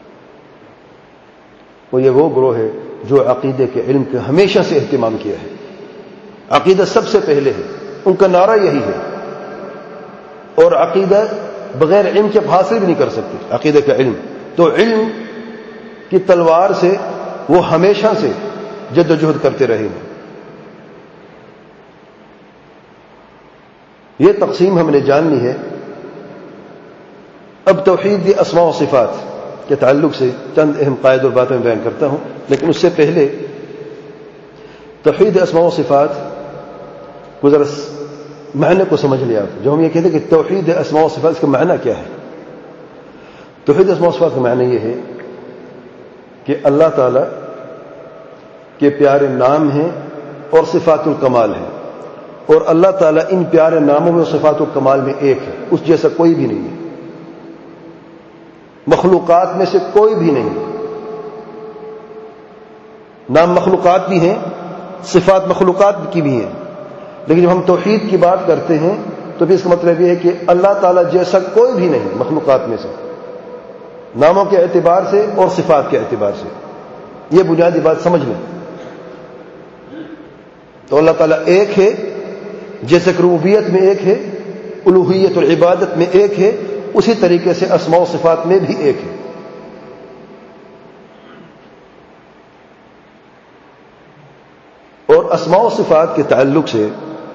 وہ یہ وہ گروہ ہے جو عقیدے کے علم کے ہمیشہ سے اہتمام کیا ہے. عقیدہ سب سے پہلے ہے, ان کا نعرہ یہی ہے. اور عقیدہ بغیر علم کے حاصل بھی نہیں کر سکتے. عقیدے کا علم تو علم کی تلوار سے وہ ہمیشہ سے جد و جہد کرتے رہے ہیں. یہ تقسیم ہم نے جاننی ہے. اب توحید اسماء و صفات کے تعلق سے چند اہم قاعدے اور باتیں بیان کرتا ہوں, لیکن اس سے پہلے توحید اسماء و صفات کو ذرا معنی کو سمجھ لیا. جو ہم یہ کہتے ہیں کہ توحید اسماء و صفات اس کا معنی کیا ہے. توحید اسماء و صفات کا معنی یہ ہے کہ اللہ تعالی کے پیارے نام ہیں اور صفات الکمال ہیں، اور اللہ تعالیٰ ان پیارے ناموں میں اور صفات الکمال میں ایک ہے، اس جیسا کوئی بھی نہیں ہے، مخلوقات میں سے کوئی بھی نہیں ہے۔ نام مخلوقات بھی ہیں، صفات مخلوقات کی بھی ہیں، لیکن جب ہم توحید کی بات کرتے ہیں تو بھی اس کا مطلب یہ ہے کہ اللہ تعالیٰ جیسا کوئی بھی نہیں مخلوقات میں سے، ناموں کے اعتبار سے اور صفات کے اعتبار سے۔ یہ بنیادی بات سمجھ لیں۔ تو اللہ تعالیٰ ایک ہے، جیسے کہ ربوبیت میں ایک ہے، الوہیت اور عبادت میں ایک ہے، اسی طریقے سے اسماء و صفات میں بھی ایک ہے۔ اور اسماء و صفات کے تعلق سے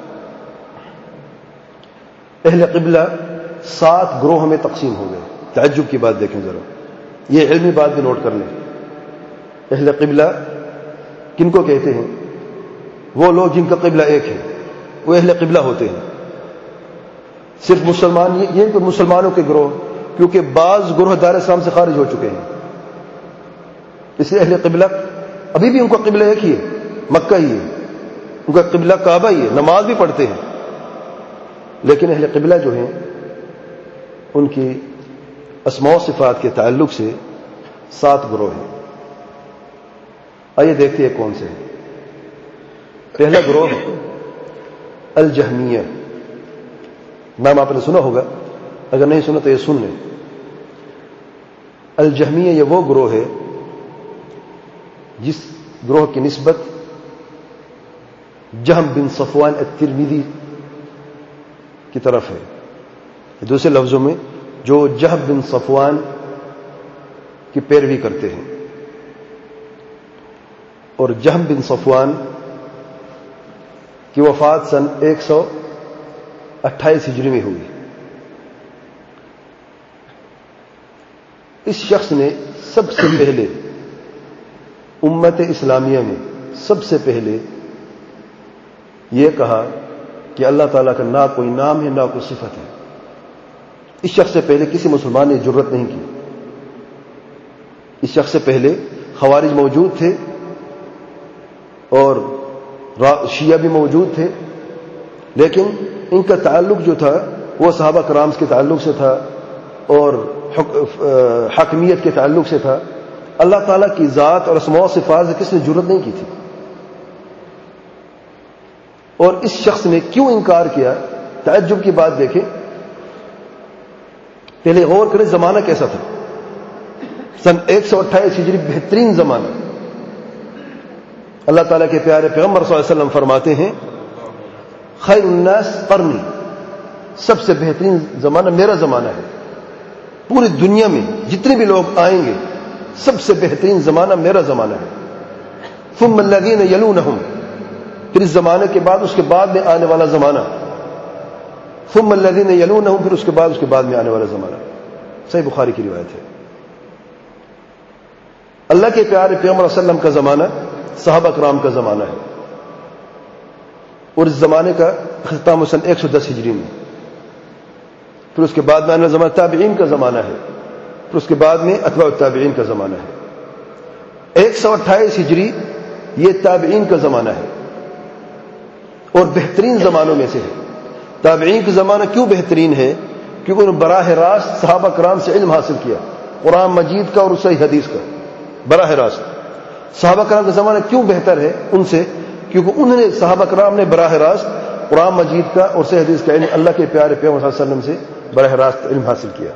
اہل قبلہ سات گروہوں میں تقسیم ہو گئے۔ تعجب کی بات دیکھیں ذرا، یہ علمی بات بھی نوٹ کر لیں۔ اہل قبلہ کن کو کہتے ہیں؟ وہ لوگ جن کا قبلہ ایک ہے، وہ اہل قبلہ ہوتے ہیں۔ صرف مسلمان، یہ کہ مسلمانوں کے گروہ، کیونکہ بعض گروہ دار اسلام سے خارج ہو چکے ہیں، اس لیے اہل قبلہ ابھی بھی ان کا قبلہ ایک ہی ہے، مکہ ہی ہے، ان کا قبلہ کعبہ ہی ہے، نماز بھی پڑھتے ہیں، لیکن اہل قبلہ جو ہیں ان کی اسماء و صفات کے تعلق سے سات گروہ ہیں۔ آئیے دیکھتے ہیں کون سے ہیں۔ پہلا گروہ الجہمیہ، نام آپ نے سنا ہوگا، اگر نہیں سنا تو یہ سن لیں۔ الجہمیہ یہ وہ گروہ ہے جس گروہ کی نسبت جہم بن صفوان الترمذی کی طرف ہے۔ دوسرے لفظوں میں جو جہم بن صفوان کی پیروی کرتے ہیں، اور جہم بن صفوان کی وفات سن ایک سو اٹھائیس ہجری میں ہوئی۔ اس شخص نے سب سے پہلے امت اسلامیہ میں سب سے پہلے یہ کہا کہ اللہ تعالیٰ کا نہ کوئی نام ہے نہ کوئی صفت ہے۔ اس شخص سے پہلے کسی مسلمان نے جرت نہیں کی۔ اس شخص سے پہلے خوارج موجود تھے اور شیعہ بھی موجود تھے، لیکن ان کا تعلق جو تھا وہ صحابہ کرام کے تعلق سے تھا اور حاکمیت کے تعلق سے تھا۔ اللہ تعالیٰ کی ذات اور اسماء و صفات سے کس نے جرت نہیں کی تھی۔ اور اس شخص نے کیوں انکار کیا؟ تعجب کی بات دیکھیں، پہلے غور کریں زمانہ کیسا تھا۔ سن ایک سو اٹھائیس ہجری بہترین زمانہ۔ اللہ تعالیٰ کے پیارے پیغمبر صلی اللہ علیہ وسلم فرماتے ہیں خیر الناس قرنی، سب سے بہترین زمانہ میرا زمانہ ہے۔ پوری دنیا میں جتنے بھی لوگ آئیں گے سب سے بہترین زمانہ میرا زمانہ ہے۔ ثم الذین یلونہم، پھر اس زمانے کے بعد اس کے بعد میں آنے والا زمانہ، ثم الذین یلونہم، پھر اس کے بعد اس کے بعد میں آنے والا زمانہ۔ صحیح بخاری کی روایت ہے۔ اللہ کے پیارے پیغمبر صلی اللہ علیہ وسلم کا زمانہ صحابہ کرام کا زمانہ ہے، اور اس زمانے کا اختتام سن ایک سو دس ہجری میں۔ پھر اس کے بعد میں آنے والا زمانہ تابعین کا زمانہ ہے، پھر اس کے بعد میں اتباع التابعین کا زمانہ ہے۔ ایک سو اٹھائیس ہجری یہ تابعین کا زمانہ ہے اور بہترین زمانوں میں سے ہے۔ تابعین کا زمانہ کیوں بہترین ہے؟ کیونکہ انہوں نے براہ راست صحابہ کرام سے علم حاصل کیا، قرآن مجید کا اور صحیح حدیث کا براہ راست۔ صحابہ کرام کا زمانہ کیوں بہتر ہے ان سے؟ کیونکہ انہوں نے صحابہ کرام نے براہ راست قرآن مجید کا اور صحیح حدیث کا علم اللہ کے پیارے پیغمبر صلی اللہ علیہ وسلم سے براہ راست علم حاصل کیا۔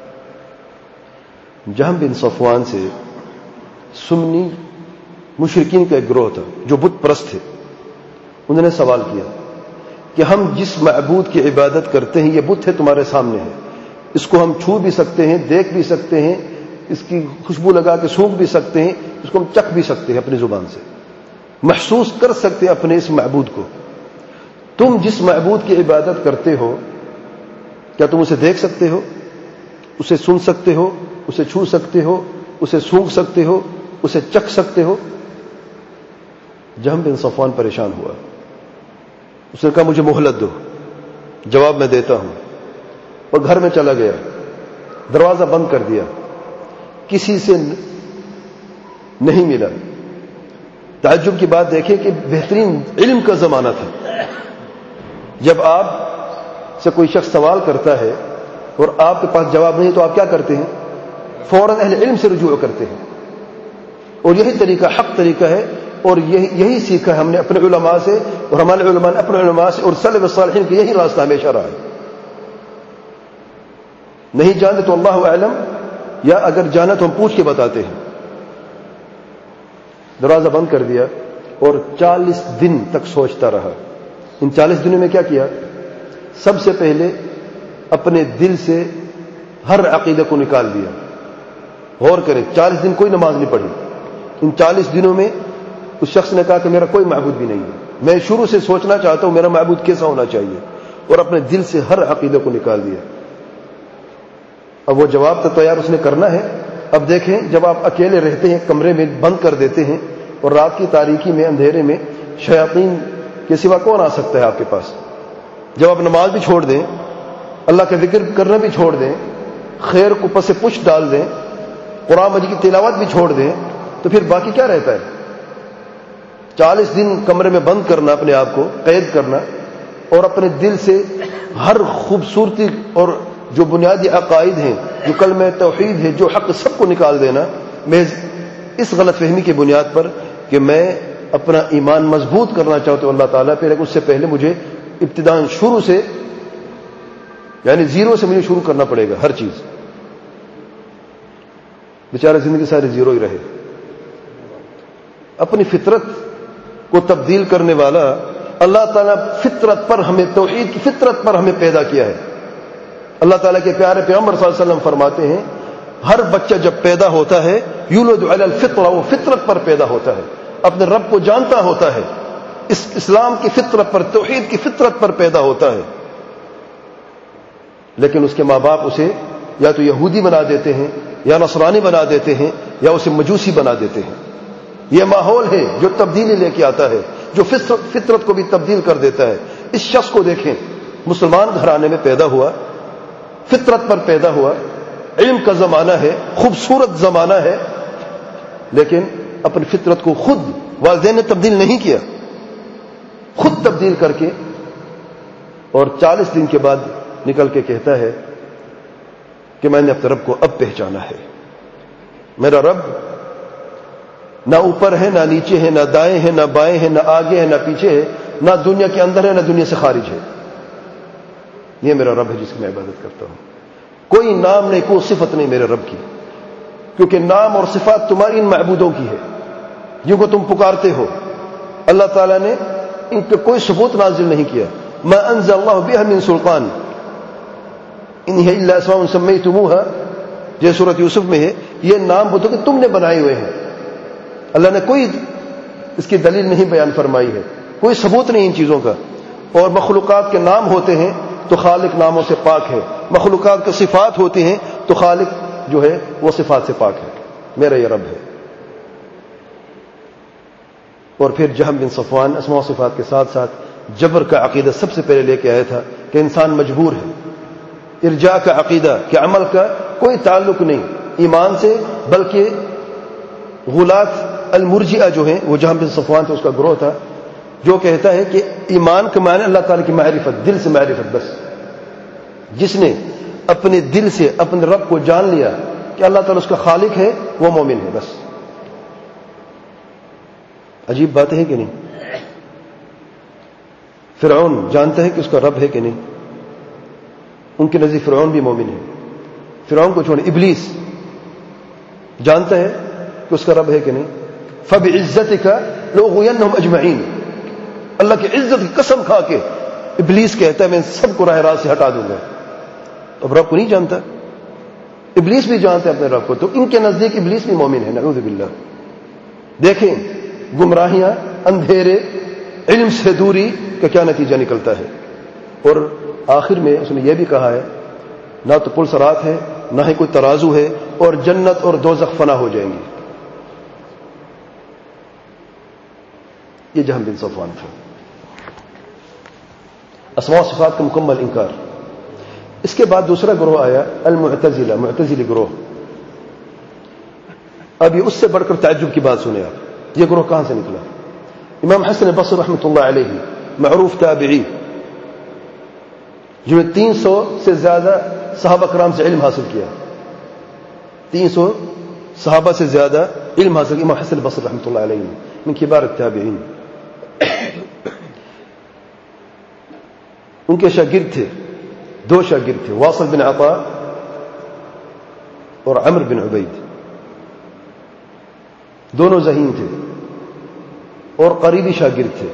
جہم بن صفوان سے سنی مشرکین کا ایک گروہ تھا جو بت پرست تھے۔ انہوں نے سوال کیا کہ ہم جس معبود کی عبادت کرتے ہیں یہ بت ہے تمہارے سامنے ہے، اس کو ہم چھو بھی سکتے ہیں، دیکھ بھی سکتے ہیں، اس کی خوشبو لگا کے سونگھ بھی سکتے ہیں، اس کو ہم چکھ بھی سکتے ہیں، اپنی زبان سے محسوس کر سکتے ہیں اپنے اس معبود کو۔ تم جس معبود کی عبادت کرتے ہو کیا تم اسے دیکھ سکتے ہو، اسے سن سکتے ہو، اسے چھو سکتے ہو، اسے سونگھ سکتے ہو، اسے چکھ سکتے ہو؟ جہم بن صفوان پریشان ہوا، اس نے کہا مجھے مہلت دو، جواب میں دیتا ہوں، اور گھر میں چلا گیا، دروازہ بند کر دیا، کسی سے نہیں ملا. تعجب کی بات دیکھیں کہ بہترین علم کا زمانہ تھا. جب آپ سے کوئی شخص سوال کرتا ہے اور آپ کے پاس جواب نہیں تو آپ کیا کرتے ہیں؟ فوراً اہل علم سے رجوع کرتے ہیں. اور یہی طریقہ حق طریقہ ہے, اور یہی یہی سیکھا ہم نے اپنے علماء سے, اور ہمارے علماء نے اپنے علماء سے, اور سلف الصالحین کا یہی راستہ ہمیشہ رہا ہے. نہیں جانتے تو اللہ اعلم, یا اگر جانا تو ہم پوچھ کے بتاتے ہیں. دروازہ بند کر دیا اور چالیس دن تک سوچتا رہا. ان چالیس دنوں میں کیا کیا؟ سب سے پہلے اپنے دل سے ہر عقیدہ کو نکال دیا. غور کریں, چالیس دن کوئی نماز نہیں پڑھی. ان چالیس دنوں میں اس شخص نے کہا کہ میرا کوئی معبود بھی نہیں ہے, میں شروع سے سوچنا چاہتا ہوں میرا معبود کیسا ہونا چاہیے, اور اپنے دل سے ہر عقیدہ کو نکال دیا. اب وہ جواب تو تیار اس نے کرنا ہے. اب دیکھیں, جب آپ اکیلے رہتے ہیں, کمرے میں بند کر دیتے ہیں, اور رات کی تاریکی میں اندھیرے میں شیاطین کے سوا کون آ سکتا ہے آپ کے پاس؟ جب آپ نماز بھی چھوڑ دیں, اللہ کا ذکر کرنا بھی چھوڑ دیں, خیر کو پس پش ڈال دیں, قرآن مجید کی تلاوت بھی چھوڑ دیں, تو پھر باقی کیا رہتا ہے؟ چالیس دن کمرے میں بند کرنا, اپنے آپ کو قید کرنا, اور اپنے دل سے ہر خوبصورتی اور جو بنیادی عقائد ہیں, جو کلمہ توحید ہے, جو حق, سب کو نکال دینا محض اس غلط فہمی کی بنیاد پر کہ میں اپنا ایمان مضبوط کرنا چاہتا ہوں اللہ تعالیٰ پہ, لیکن اس سے پہلے مجھے ابتداء شروع سے, یعنی زیرو سے مجھے شروع کرنا پڑے گا ہر چیز. بیچارہ زندگی ساری زیرو ہی رہے. اپنی فطرت کو تبدیل کرنے والا اللہ تعالیٰ فطرت پر ہمیں, توحید کی فطرت پر ہمیں پیدا کیا ہے. اللہ تعالیٰ کے پیارے پیغمبر صلی اللہ علیہ وسلم فرماتے ہیں, ہر بچہ جب پیدا ہوتا ہے یولد علی الفطرہ, وہ فطرت پر پیدا ہوتا ہے, اپنے رب کو جانتا ہوتا ہے, اس اسلام کی فطرت پر, توحید کی فطرت پر پیدا ہوتا ہے. لیکن اس کے ماں باپ اسے یا تو یہودی بنا دیتے ہیں, یا نصرانی بنا دیتے ہیں, یا اسے مجوسی بنا دیتے ہیں. یہ ماحول ہے جو تبدیلی لے کے آتا ہے, جو فطرت کو بھی تبدیل کر دیتا ہے. اس شخص کو دیکھیں, مسلمان گھرانے میں پیدا ہوا, فطرت پر پیدا ہوا, علم کا زمانہ ہے, خوبصورت زمانہ ہے, لیکن اپنی فطرت کو خود والدین نے تبدیل نہیں کیا, خود تبدیل کر کے, اور چالیس دن کے بعد نکل کے کہتا ہے کہ میں نے اپنے رب کو اب پہچانا ہے. میرا رب نہ اوپر ہے, نہ نیچے ہے, نہ دائیں ہے, نہ بائیں ہے, نہ آگے ہے, نہ پیچھے ہے, نہ دنیا کے اندر ہے, نہ دنیا سے خارج ہے. یہ میرا رب ہے جس کی میں عبادت کرتا ہوں. کوئی نام نہیں, کوئی صفت نہیں میرے رب کی, کیونکہ نام اور صفات تمہاری ان معبودوں کی ہے جن کو تم پکارتے ہو. اللہ تعالیٰ نے ان پہ کوئی ثبوت نازل نہیں کیا. ما انزل اللہ بها من سلطان ان هي الا اسماء سميتموها, جیسے سورۃ یوسف میں ہے, یہ نام بتو کہ تم نے بنائے ہوئے ہیں. اللہ نے کوئی اس کی دلیل نہیں بیان فرمائی ہے, کوئی ثبوت نہیں ان چیزوں کا. اور مخلوقات کے نام ہوتے ہیں تو خالق ناموں سے پاک ہے, مخلوقات کے صفات ہوتی ہیں تو خالق جو ہے وہ صفات سے پاک ہے. میرا یہ رب ہے. اور پھر جہم بن صفوان اسماء و صفات کے ساتھ ساتھ جبر کا عقیدہ سب سے پہلے لے کے آیا تھا کہ انسان مجبور ہے. ارجاء کا عقیدہ کہ عمل کا کوئی تعلق نہیں ایمان سے, بلکہ غلاة المرجئہ جو ہیں, وہ جہم بن صفوان تھا, اس کا گروہ تھا, جو کہتا ہے کہ ایمان کا معنی اللہ تعالیٰ کی معرفت, دل سے معرفت. بس جس نے اپنے دل سے اپنے رب کو جان لیا کہ اللہ تعالیٰ اس کا خالق ہے, وہ مومن ہے. بس عجیب بات ہے کہ نہیں؟ فرعون جانتا ہے کہ اس کا رب ہے کہ نہیں؟ ان کے نزدیک فرعون بھی مومن ہے. فرعون کو چھوڑیں, ابلیس جانتا ہے کہ اس کا رب ہے کہ نہیں؟ فَبِعِزَّتِكَ لَأُغْوِيَنَّهُمْ أَجْمَعِينَ, اللہ کی عزت کی قسم کھا کے ابلیس کہتا ہے میں سب کو راہ راست سے ہٹا دوں گا. اب رب کو نہیں جانتا, ابلیس بھی جانتا ہے اپنے رب کو, تو ان کے نزدیک ابلیس بھی مومن ہے. نعوذ باللہ. دیکھیں گمراہیاں, اندھیرے, علم سے دوری کا کیا نتیجہ نکلتا ہے. اور آخر میں اس نے یہ بھی کہا ہے نہ تو پل صراط ہے, نہ ہی کوئی ترازو ہے, اور جنت اور دوزخ فنا ہو جائیں گی. یہ جہم بن صفوان تھا. اسماء و صفات کا مکمل انکار. اس کے بعد دوسرا گروہ آیا, المعتزلہ, معتزلی گروہ. اب یہ اس سے بڑھ کر تعجب کی بات سنیں آپ، یہ گروہ کہاں سے نکلا؟ امام حسن بصری رحمۃ اللہ علیہ معروف تابعی، جو تین سو سے زیادہ صحابہ کرام سے علم حاصل کیا، تین سو صحابہ سے زیادہ علم حاصل کیا امام حسن بصری رحمۃ اللہ علیہ من کبار التابعین. ان کے شاگرد تھے، دو شاگرد تھے، واصل بن عطاء اور عمر بن عبید، دونوں ذہین تھے اور قریبی شاگرد تھے.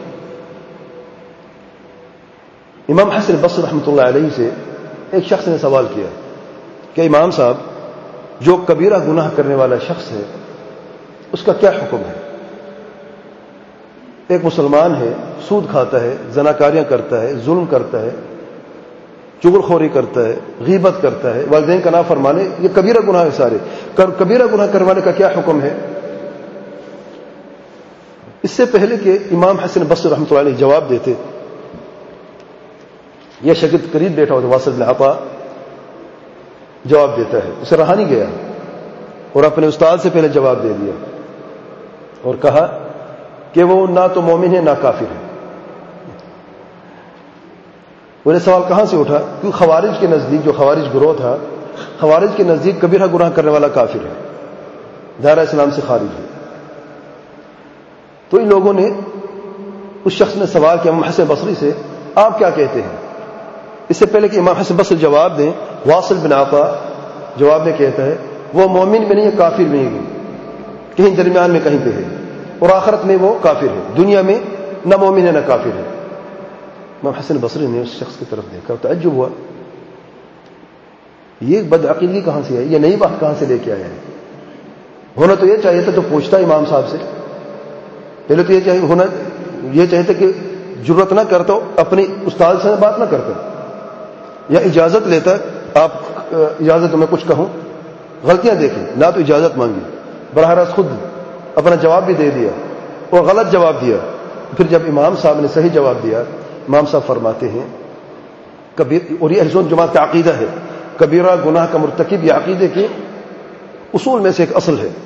امام حسن بصری رحمۃ اللہ علیہ سے ایک شخص نے سوال کیا کہ امام صاحب، جو کبیرہ گناہ کرنے والا شخص ہے اس کا کیا حکم ہے؟ ایک مسلمان ہے، سود کھاتا ہے، زناکاریاں کرتا ہے، ظلم کرتا ہے، چغل خوری کرتا ہے، غیبت کرتا ہے، والدین کا نافرمانے، یہ کبیرہ گناہ ہے سارے. کبیرہ گناہ کرنے والے کا کیا حکم ہے؟ اس سے پہلے کہ امام حسن بصری رحمۃ اللہ علیہ جواب دیتے، یہ شاگرد قریب بیٹھا ہوتا واصل بن عطاء جواب دیتا ہے. اسے رہا نہیں گیا اور اپنے استاد سے پہلے جواب دے دیا اور کہا کہ وہ نہ تو مومن ہے نہ کافر ہے. انہیں سوال کہاں سے اٹھا؟ کیونکہ خوارج کے نزدیک، جو خوارج گروہ تھا، خوارج کے نزدیک کبیرہ گناہ کرنے والا کافر ہے، دائرہ اسلام سے خارج ہے. تو ان لوگوں نے، اس شخص نے سوال کیا امام حسن بصری سے، آپ کیا کہتے ہیں؟ اس سے پہلے کہ امام حسن بصری جواب دیں، واصل بن عطاء جواب میں کہتا ہے وہ مومن میں نہیں ہے، کافر میں ہے، کہیں درمیان میں کہیں پہ ہے، اور آخرت میں وہ کافر ہے، دنیا میں نہ مومن ہے نہ کافر ہے. امام حسن بصری نے اس شخص کی طرف دیکھا اور تعجب ہوا، یہ بدعقیدگی کہاں سے آئی، یہ نئی بات کہاں سے لے کے آیا ہے؟ ہونا تو یہ چاہیے تھا تو پوچھتا امام صاحب سے، پہلے تو یہ چاہیے ہونا یہ چاہیے تھا کہ ضرورت نہ کرتا، اپنی استاد سے بات نہ کرتا، یا اجازت لیتا، آپ اجازت میں کچھ کہوں. غلطیاں دیکھیں، نہ تو اجازت مانگی، براہ راست خود اپنا جواب بھی دے دیا اور غلط جواب دیا. پھر جب امام صاحب نے صحیح جواب دیا، امام صاحب فرماتے ہیں کبیر، اور یہ اہل سنت جماعت کا عقیدہ ہے، کبیرہ گناہ کا مرتکب یہ عقیدے کے اصول میں سے ایک اصل ہے.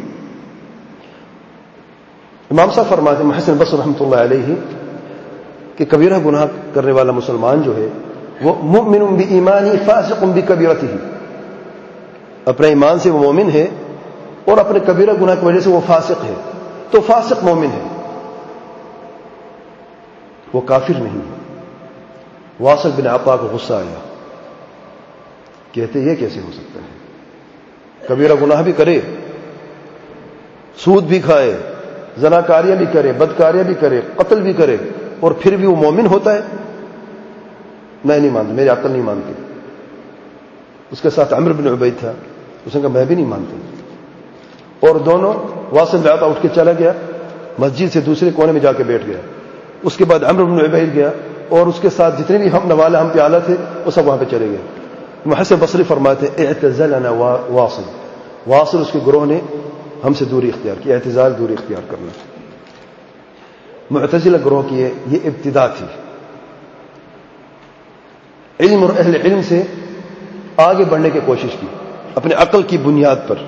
امام صاحب فرماتے ہیں حسن بصری رحمۃ اللہ علیہ کہ کبیرہ گناہ کرنے والا مسلمان جو ہے وہ مؤمن بایمانہ فاسق بکبیرتہ، اپنے ایمان سے وہ مومن ہے اور اپنے کبیرہ گناہ کی وجہ سے وہ فاسق ہے. تو فاسق مومن ہے، وہ کافر نہیں ہے. واصل بن عطاء کو غصہ آیا، کہتے یہ کیسے ہو سکتا ہے؟ کبیرہ گناہ بھی کرے، سود بھی کھائے، زناکاریاں بھی کرے، بدکاریاں بھی کرے، قتل بھی کرے، اور پھر بھی وہ مومن ہوتا ہے؟ میں نہیں مانتا، میری عقل نہیں مانتی. اس کے ساتھ عمر بن عبید تھا، اس نے کہا میں بھی نہیں مانتا. اور دونوں، واصل بن عطاء اٹھ کے چلا گیا مسجد سے دوسرے کونے میں جا کے بیٹھ گیا. اس کے بعد عمر بن عبید گیا اور اس کے ساتھ جتنے بھی ہم نوالے ہم پیالہ تھے وہ سب وہاں پہ چلے گئے. حسن بصری فرماتے ہیں اعتزلنا واصل، واصل اس کے گروہ نے ہم سے دوری اختیار کی. اعتزال دوری اختیار کرنا. معتزلہ گروہ کی یہ ابتدا تھی. علم اور اہل علم سے آگے بڑھنے کی کوشش کی اپنے عقل کی بنیاد پر.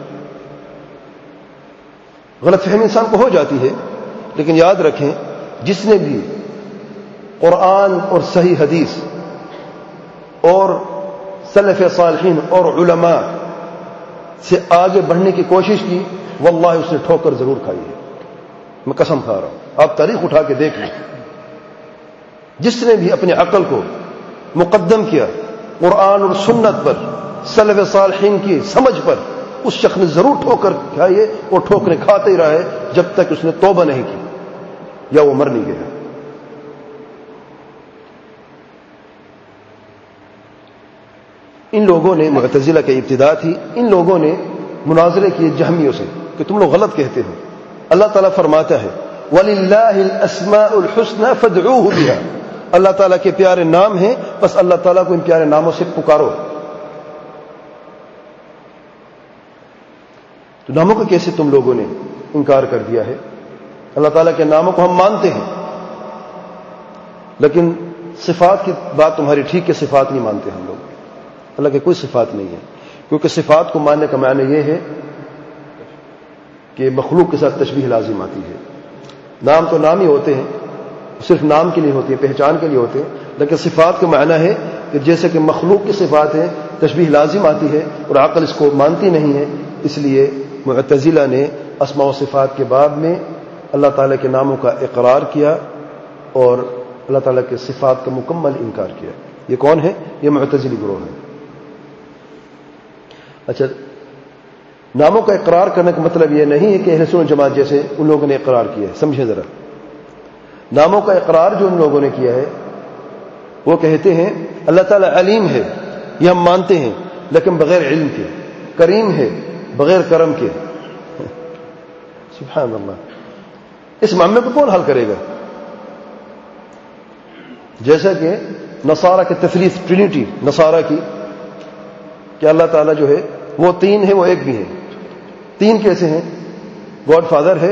غلط فہمی انسان کو ہو جاتی ہے، لیکن یاد رکھیں جس نے بھی قرآن اور صحیح حدیث اور سلف صالحین اور علماء سے آگے بڑھنے کی کوشش کی، واللہ اس نے ٹھوکر ضرور کھائی ہے. میں قسم کھا رہا ہوں، آپ تاریخ اٹھا کے دیکھ لیں. جس نے بھی اپنے عقل کو مقدم کیا قرآن اور سنت پر، سلف صالحین کی سمجھ پر، اس شخص نے ضرور ٹھوکر کھائی ہے اور ٹھوکریں کھاتے ہی رہا ہے جب تک اس نے توبہ نہیں کی یا وہ مر نہیں گیا. ان لوگوں نے، معتزلہ کی ابتدا تھی، ان لوگوں نے مناظرے کیے جہمیوں سے کہ تم لوگ غلط کہتے ہو. اللہ تعالیٰ فرماتا ہے وَلِلَّهِ الْأَسْمَاءُ الْحُسْنَى فَادْعُوهُ بِهَا، اللہ تعالیٰ کے پیارے نام ہیں، بس اللہ تعالیٰ کو ان پیارے ناموں سے پکارو. تو ناموں کا کیسے تم لوگوں نے انکار کر دیا ہے؟ اللہ تعالیٰ کے ناموں کو ہم مانتے ہیں، لیکن صفات کی بات تمہاری ٹھیک ہے، صفات نہیں مانتے ہم لوگ. اللہ کے کوئی صفات نہیں ہے، کیونکہ صفات کو ماننے کا معنی یہ ہے کہ مخلوق کے ساتھ تشبیہ لازم آتی ہے. نام تو نام ہی ہوتے ہیں، صرف نام کے لیے ہوتے ہیں، پہچان کے لیے ہوتے ہیں، لیکن صفات کا معنی ہے کہ جیسے کہ مخلوق کی صفات ہیں تشبیہ لازم آتی ہے اور عقل اس کو مانتی نہیں ہے. اس لیے معتزلہ نے اسماء و صفات کے باب میں اللہ تعالیٰ کے ناموں کا اقرار کیا اور اللہ تعالیٰ کے صفات کا مکمل انکار کیا. یہ کون ہے؟ یہ معتزلی گروہ ہے. اچھا، ناموں کا اقرار کرنے کا مطلب یہ نہیں ہے کہ اہل سنت جماعت جیسے ان لوگوں نے اقرار کیا ہے. سمجھیں ذرا، ناموں کا اقرار جو ان لوگوں نے کیا ہے وہ کہتے ہیں اللہ تعالیٰ علیم ہے، یہ ہم مانتے ہیں لیکن بغیر علم کے. کریم ہے بغیر کرم کے. سبحان اللہ، اس معاملے کو کون حل کرے گا؟ جیسا کہ نصارہ کے تثلیث ٹرینٹی نصارہ کی کہ اللہ تعالیٰ جو ہے وہ تین ہے، وہ ایک بھی ہے. تین کیسے ہیں؟ گاڈ فادر ہے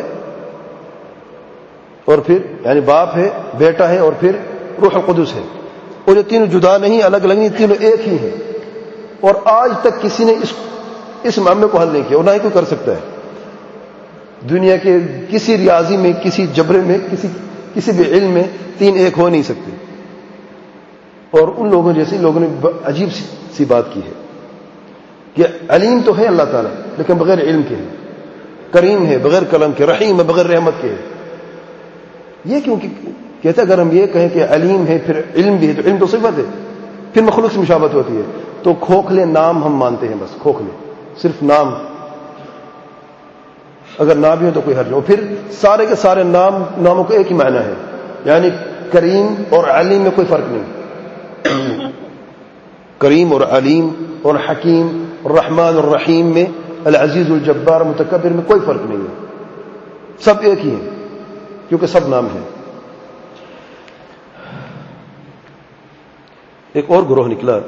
اور پھر یعنی باپ ہے، بیٹا ہے اور پھر روح القدس ہے. اور یہ تینوں جدا نہیں، الگ الگ نہیں، تینوں ایک ہی ہیں. اور آج تک کسی نے اس اس معاملے کو حل نہیں کیا اور نہ ہی کوئی کر سکتا ہے. دنیا کے کسی ریاضی میں، کسی جبرے میں، کسی کسی بھی علم میں تین ایک ہو نہیں سکتے. اور ان لوگوں جیسے لوگوں نے عجیب سی بات کی ہے کہ علیم تو ہے اللہ تعالیٰ لیکن بغیر علم کے ہے، کریم ہے بغیر کرم کے، رحیم ہے بغیر رحمت کے ہے. یہ کیوں کہتے اگر ہم یہ کہیں کہ علیم ہے پھر علم بھی ہے تو علم تو صفت ہے، پھر مخلوق سے مشابہت ہوتی ہے. تو کھوکھلے نام ہم مانتے ہیں، بس کھوکھلے، صرف نام. اگر نہ بھی ہو تو کوئی حرج نہیں. پھر سارے کے سارے نام ناموں کا ایک ہی معنی ہے، یعنی کریم اور علیم میں کوئی فرق نہیں. کریم اور علیم اور حکیم اور رحمان اور رحیم میں، العزیز الجبار متکبر میں کوئی فرق نہیں ہے، سب ایک ہی ہیں کیونکہ سب نام ہیں. ایک اور گروہ نکلا،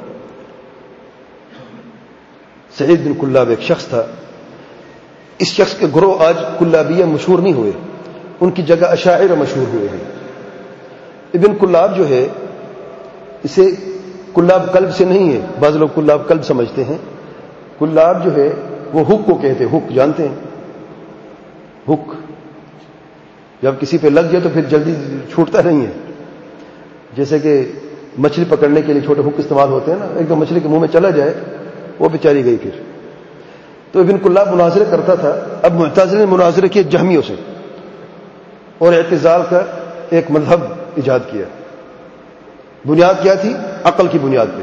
سعید بن کلاب ایک شخص تھا. اس شخص کے گروہ آج کلابیہ مشہور نہیں ہوئے، ان کی جگہ اشاعرہ مشہور ہوئے ہیں. ابن کلاب جو ہے اسے کلاب قلب سے نہیں ہے، بعض لوگ کلاب قلب سمجھتے ہیں. کلاب جو ہے وہ ہک کو کہتے ہیں. ہک جانتے ہیں؟ ہک جب کسی پہ لگ جائے تو پھر جلدی چھوٹتا نہیں ہے. جیسے کہ مچھلی پکڑنے کے لیے چھوٹے ہک استعمال ہوتے ہیں نا، ایک دم مچھلی کے منہ میں چلا جائے وہ بیچاری گئی. پھر تو ابن کلاب مناظرے کرتا تھا. اب معتزلہ نے مناظرے کیے جہمیوں سے اور اعتزال کا ایک مذہب ایجاد کیا. بنیاد کیا تھی؟ عقل کی بنیاد پہ.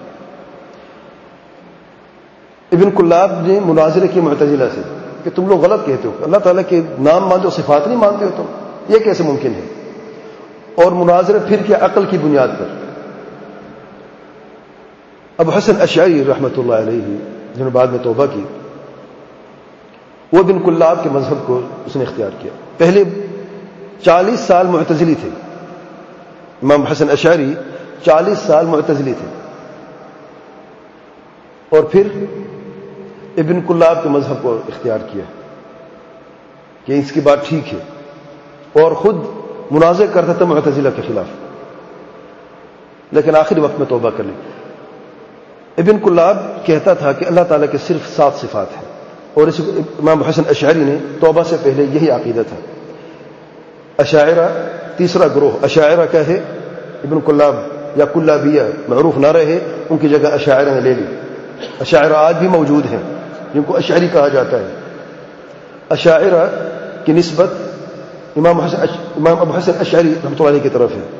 ابن کلاب نے مناظرے کیے معتزلہ سے کہ تم لوگ غلط کہتے ہو، اللہ تعالیٰ کے نام مانتے ہو، صفات نہیں مانتے ہو تم، یہ کیسے ممکن ہے؟ اور مناظرہ پھر کیا عقل کی بنیاد پر. ابو حسن اشعری رحمۃ اللہ علیہ جنہوں نے بعد میں توبہ کی، وہ ابن کلاب کے مذہب کو اس نے اختیار کیا. پہلے چالیس سال معتزلی تھے. امام حسن اشعری چالیس سال معتزلی تھے اور پھر ابن کلاب کے مذہب کو اختیار کیا کہ اس کی بات ٹھیک ہے، اور خود مناظر کرتا تھا معتزلہ کے خلاف، لیکن آخری وقت میں توبہ کر لی. ابن کلاب کہتا تھا کہ اللہ تعالیٰ کے صرف سات صفات ہیں، اور اس امام حسن اشعری نے توبہ سے پہلے یہی عقیدہ تھا. اشاعرہ تیسرا گروہ اشاعرہ کا ہے. ابن کلاب یا کلابیہ معروف نہ رہے، ان کی جگہ اشاعرہ نے لے لی. اشاعرہ آج بھی موجود ہیں جن کو اشعری کہا جاتا ہے. اشاعرہ کی نسبت امام حسن امام ابو حسن اشعری رحمۃ اللہ علیہ کی طرف ہے.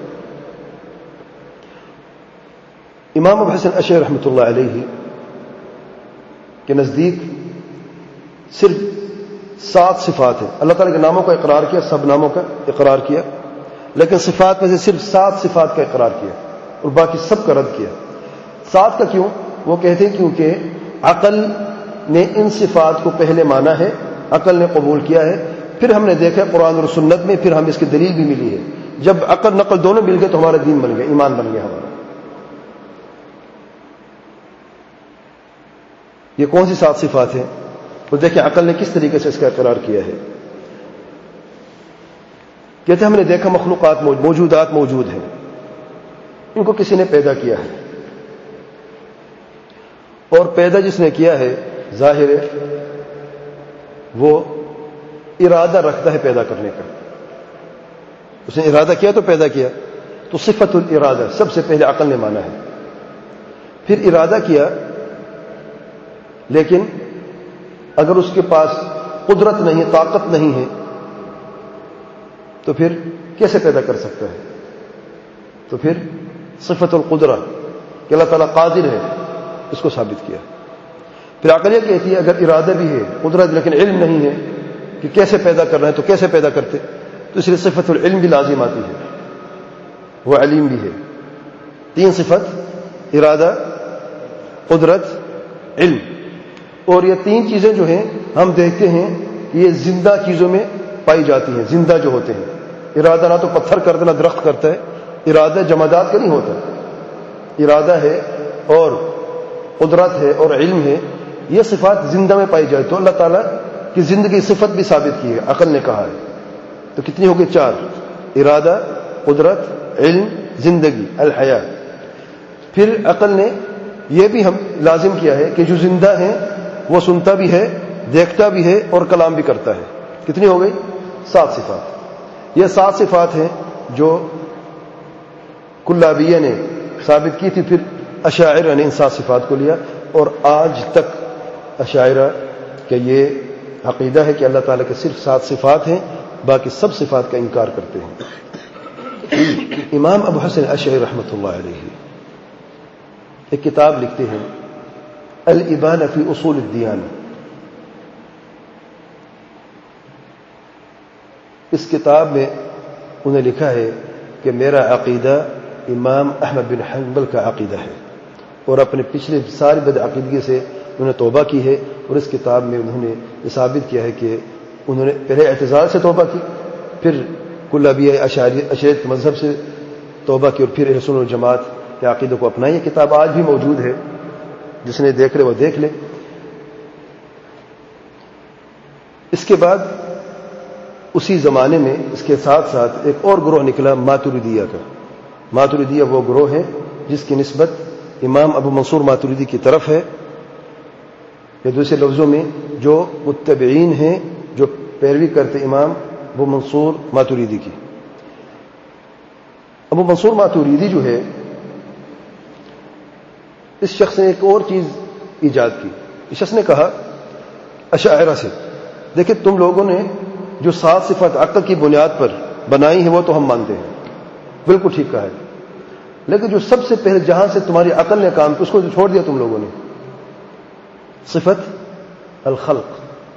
امام ابو حسن اشعری رحمۃ اللہ علیہ کے نزدیک صرف سات صفات ہیں. اللہ تعالیٰ کے ناموں کا اقرار کیا، سب ناموں کا اقرار کیا، لیکن صفات میں سے صرف سات صفات کا اقرار کیا اور باقی سب کا رد کیا. سات کا کیوں؟ وہ کہتے ہیں کیونکہ عقل نے ان صفات کو پہلے مانا ہے، عقل نے قبول کیا ہے، پھر ہم نے دیکھا قرآن اور سنت میں، پھر ہم اس کی دلیل بھی ملی ہے. جب عقل نقل دونوں مل گئے تو ہمارا دین بن گیا، ایمان بن گیا ہمارا. یہ کون سی سات صفات ہیں؟ تو دیکھیں عقل نے کس طریقے سے اس کا اقرار کیا ہے. کہتے ہم نے دیکھا مخلوقات موجودات موجود ہیں، ان کو کسی نے پیدا کیا ہے، اور پیدا جس نے کیا ہے ظاہر ہے وہ ارادہ رکھتا ہے پیدا کرنے کا. اس نے ارادہ کیا تو پیدا کیا, تو صفت الارادہ سب سے پہلے عقل نے مانا ہے. پھر ارادہ کیا, لیکن اگر اس کے پاس قدرت نہیں ہے, طاقت نہیں ہے, تو پھر کیسے پیدا کر سکتا ہے؟ تو پھر صفت القدرہ کہ اللہ تعالیٰ قادر ہے, اس کو ثابت کیا. پھر عقل یہ کہتی ہے اگر ارادہ بھی ہے, قدرت لیکن علم نہیں ہے کہ کیسے پیدا کرنا ہے, تو کیسے پیدا کرتے؟ تو اس لیے صفت العلم بھی لازم آتی ہے, وہ علیم بھی ہے. تین صفت, ارادہ, قدرت, علم. اور یہ تین چیزیں جو ہیں ہم دیکھتے ہیں کہ یہ زندہ چیزوں میں پائی جاتی ہیں, زندہ جو ہوتے ہیں. ارادہ نہ تو پتھر کرتا نہ درخت کرتا ہے, ارادہ جمادات کا نہیں ہوتا. ارادہ ہے اور قدرت ہے اور علم ہے, یہ صفات زندہ میں پائی جائے. تو اللہ تعالیٰ کی زندگی صفت بھی ثابت کی ہے, عقل نے کہا ہے. تو کتنی ہو گئی؟ چار. ارادہ, قدرت, علم, زندگی, الحیات. پھر عقل نے یہ بھی ہم لازم کیا ہے کہ جو زندہ ہیں وہ سنتا بھی ہے, دیکھتا بھی ہے اور کلام بھی کرتا ہے. کتنی ہو گئی؟ سات صفات. یہ سات صفات ہیں جو کلابیہ نے ثابت کی تھی, پھر اشاعرہ نے ان سات صفات کو لیا, اور آج تک اشاعرہ کا یہ عقیدہ ہے کہ اللہ تعالیٰ کے صرف سات صفات ہیں, باقی سب صفات کا انکار کرتے ہیں. امام ابو حسن اشعری رحمۃ اللہ علیہ ایک کتاب لکھتے ہیں, الابانہ فی اصول الدیانہ. اس کتاب میں انہیں لکھا ہے کہ میرا عقیدہ امام احمد بن حنبل کا عقیدہ ہے, اور اپنے پچھلے ساری بد عقیدگی سے انہوں نے توبہ کی ہے. اور اس کتاب میں انہوں نے یہ ثابت کیا ہے کہ انہوں نے پہلے اعتزال سے توبہ کی, پھر کلابیہ اشعریت کے مذہب سے توبہ کی, اور پھر اہل سنت والجماعت کے عقیدے کو اپنائی. یہ کتاب آج بھی موجود ہے, جس نے دیکھ لے وہ دیکھ لے. اس کے بعد اسی زمانے میں اس کے ساتھ ساتھ ایک اور گروہ نکلا ماتریدیہ کا. ماتریدیہ وہ گروہ ہے جس کی نسبت امام ابو منصور ماتریدی کی طرف ہے, یا دوسرے لفظوں میں جو متبعین ہیں, جو پیروی کرتے امام ابو منصور ماتریدی کی. ابو منصور ماتریدی جو ہے, اس شخص نے ایک اور چیز ایجاد کی. اس شخص نے کہا اشاعرہ سے, دیکھیں تم لوگوں نے جو سات صفات عقل کی بنیاد پر بنائی ہیں وہ تو ہم مانتے ہیں, بالکل ٹھیک کہا ہے, لیکن جو سب سے پہلے جہاں سے تمہاری عقل نے کام کیا اس کو چھوڑ دیا تم لوگوں نے, صفت الخلق.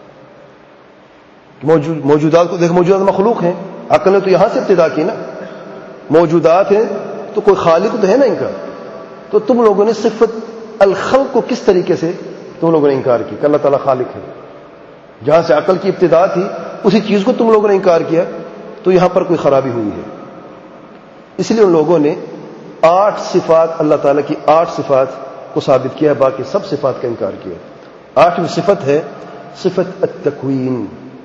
موجود موجودات کو دیکھ, موجودات مخلوق ہیں, عقل نے تو یہاں سے ابتدا کی نا, موجودات ہیں تو کوئی خالق تو ہے نا ان کا. تو تم لوگوں نے صفت الخلق کو کس طریقے سے تم لوگوں نے انکار کی کہ اللہ تعالیٰ خالق ہے؟ جہاں سے عقل کی ابتدا تھی اسی چیز کو تم لوگوں نے انکار کیا, تو یہاں پر کوئی خرابی ہوئی ہے. اس لیے ان لوگوں نے آٹھ صفات, اللہ تعالیٰ کی آٹھ صفات کو ثابت کیا, باقی سب صفات کا انکار کیا. آٹھویں صفت ہے صفت التکوین.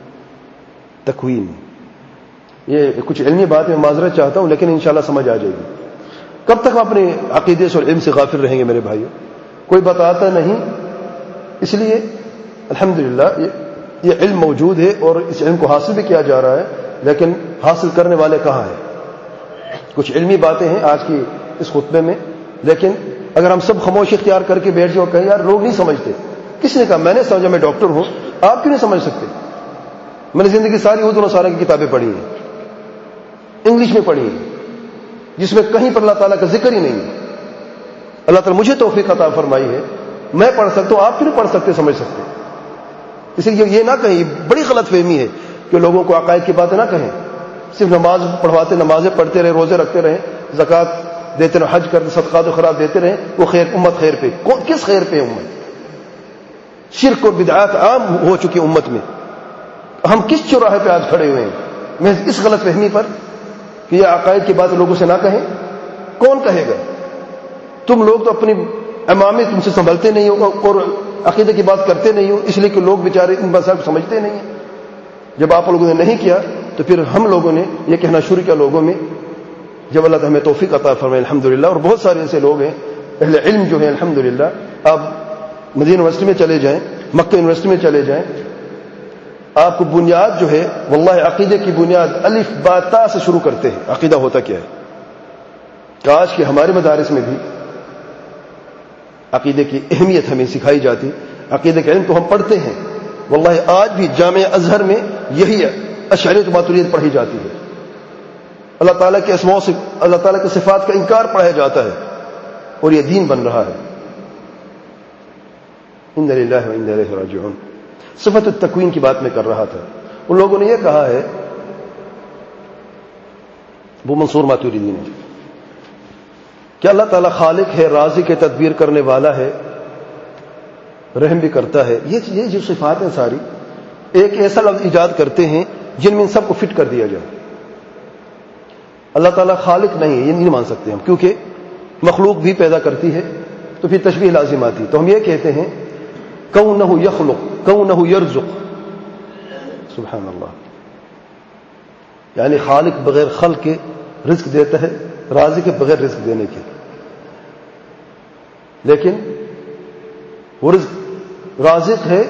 تکوین یہ کچھ علمی بات میں معذرت چاہتا ہوں, لیکن انشاءاللہ سمجھ آ جائے گی. کب تک ہم اپنے عقیدے سے اور علم سے غافل رہیں گے میرے بھائیوں؟ کوئی بتاتا نہیں. اس لیے الحمدللہ یہ علم موجود ہے اور اس علم کو حاصل بھی کیا جا رہا ہے, لیکن حاصل کرنے والے کہاں ہیں؟ کچھ علمی باتیں ہیں آج کی اس خطبے میں, لیکن اگر ہم سب خاموشی اختیار کر کے بیٹھ جاؤ کہیں یار لوگ نہیں سمجھتے, کس نے کہا میں نے سمجھا, میں ڈاکٹر ہوں, آپ کیوں نہیں سمجھ سکتے؟ میں نے زندگی ساری اردو نصارہ کی کتابیں پڑھی ہیں, انگلش میں پڑھی ہیں, جس میں کہیں پر اللہ تعالیٰ کا ذکر ہی نہیں ہے. اللہ تعالیٰ مجھے توفیق عطا فرمائی ہے, میں پڑھ سکتا ہوں, آپ کیوں نہیں پڑھ سکتے, سمجھ سکتے؟ اس لیے یہ نہ کہیں, یہ بڑی غلط فہمی ہے کہ لوگوں کو عقائد کی باتیں نہ کہیں. صرف نماز پڑھواتے, نمازیں پڑھتے رہے, روزے رکھتے رہے, زکوٰۃ دیتے رہے, حج کرتے, صدقات و خیرات دیتے رہے, وہ خیر امت خیر پہ. کس خیر پہ امت؟ شرک اور بدعات عام ہو چکی امت میں. ہم کس چوراہے پہ آج کھڑے ہوئے ہیں؟ میں اس غلط فہمی پر کہ یہ عقائد کی بات لوگوں سے نہ کہیں. کون کہے گا؟ تم لوگ تو اپنی امامت تم سے سنبھلتے نہیں ہو اور عقیدے کی بات کرتے نہیں ہو, اس لیے کہ لوگ بیچارے ان مسائل کو سمجھتے نہیں ہیں. جب آپ لوگوں نے نہیں کیا تو پھر ہم لوگوں نے یہ کہنا شروع کیا لوگوں میں, جب اللہ تعالیٰ ہمیں توفیق عطا فرمائے الحمدللہ. اور بہت سارے ایسے لوگ ہیں اہل علم جو ہیں الحمدللہ. آپ مدینہ یونیورسٹی میں چلے جائیں, مکہ یونیورسٹی میں چلے جائیں, آپ کو بنیاد جو ہے واللہ عقیدے کی بنیاد الف با تا سے شروع کرتے ہیں. عقیدہ ہوتا کیا ہے؟ کاش کہ ہمارے مدارس میں بھی عقیدے کی اہمیت ہمیں سکھائی جاتی. عقیدے کا علم تو ہم پڑھتے ہیں, واللہ آج بھی جامعہ ازہر میں یہی اشعریت و ماتریدیت پڑھی جاتی ہے. اللہ تعالیٰ کے اسماء سے اللہ تعالیٰ کے صفات کا انکار پڑھایا جاتا ہے, اور یہ دین بن رہا ہے. ان للہ و انا الیہ راجعون. صفت التکوین کی بات میں کر رہا تھا. ان لوگوں نے یہ کہا ہے, وہ منصور ماتریدی نے, کہ اللہ تعالیٰ خالق ہے, رازق ہے, تدبیر کرنے والا ہے, رحم بھی کرتا ہے. یہ جو صفات ہیں ساری ایک ایسا لفظ ایجاد کرتے ہیں جن میں ان سب کو فٹ کر دیا جائے. اللہ تعالیٰ خالق نہیں ہے, یہ نہیں مان سکتے ہم, کیونکہ مخلوق بھی پیدا کرتی ہے تو پھر تشبیہ لازم آتی. تو ہم یہ کہتے ہیں کونہ یخلق کونہ یرزق. سبحان اللہ. یعنی خالق بغیر خلق کے رزق دیتا ہے, رازق کے بغیر رزق دینے کے. لیکن وہ رزق رازق ہے,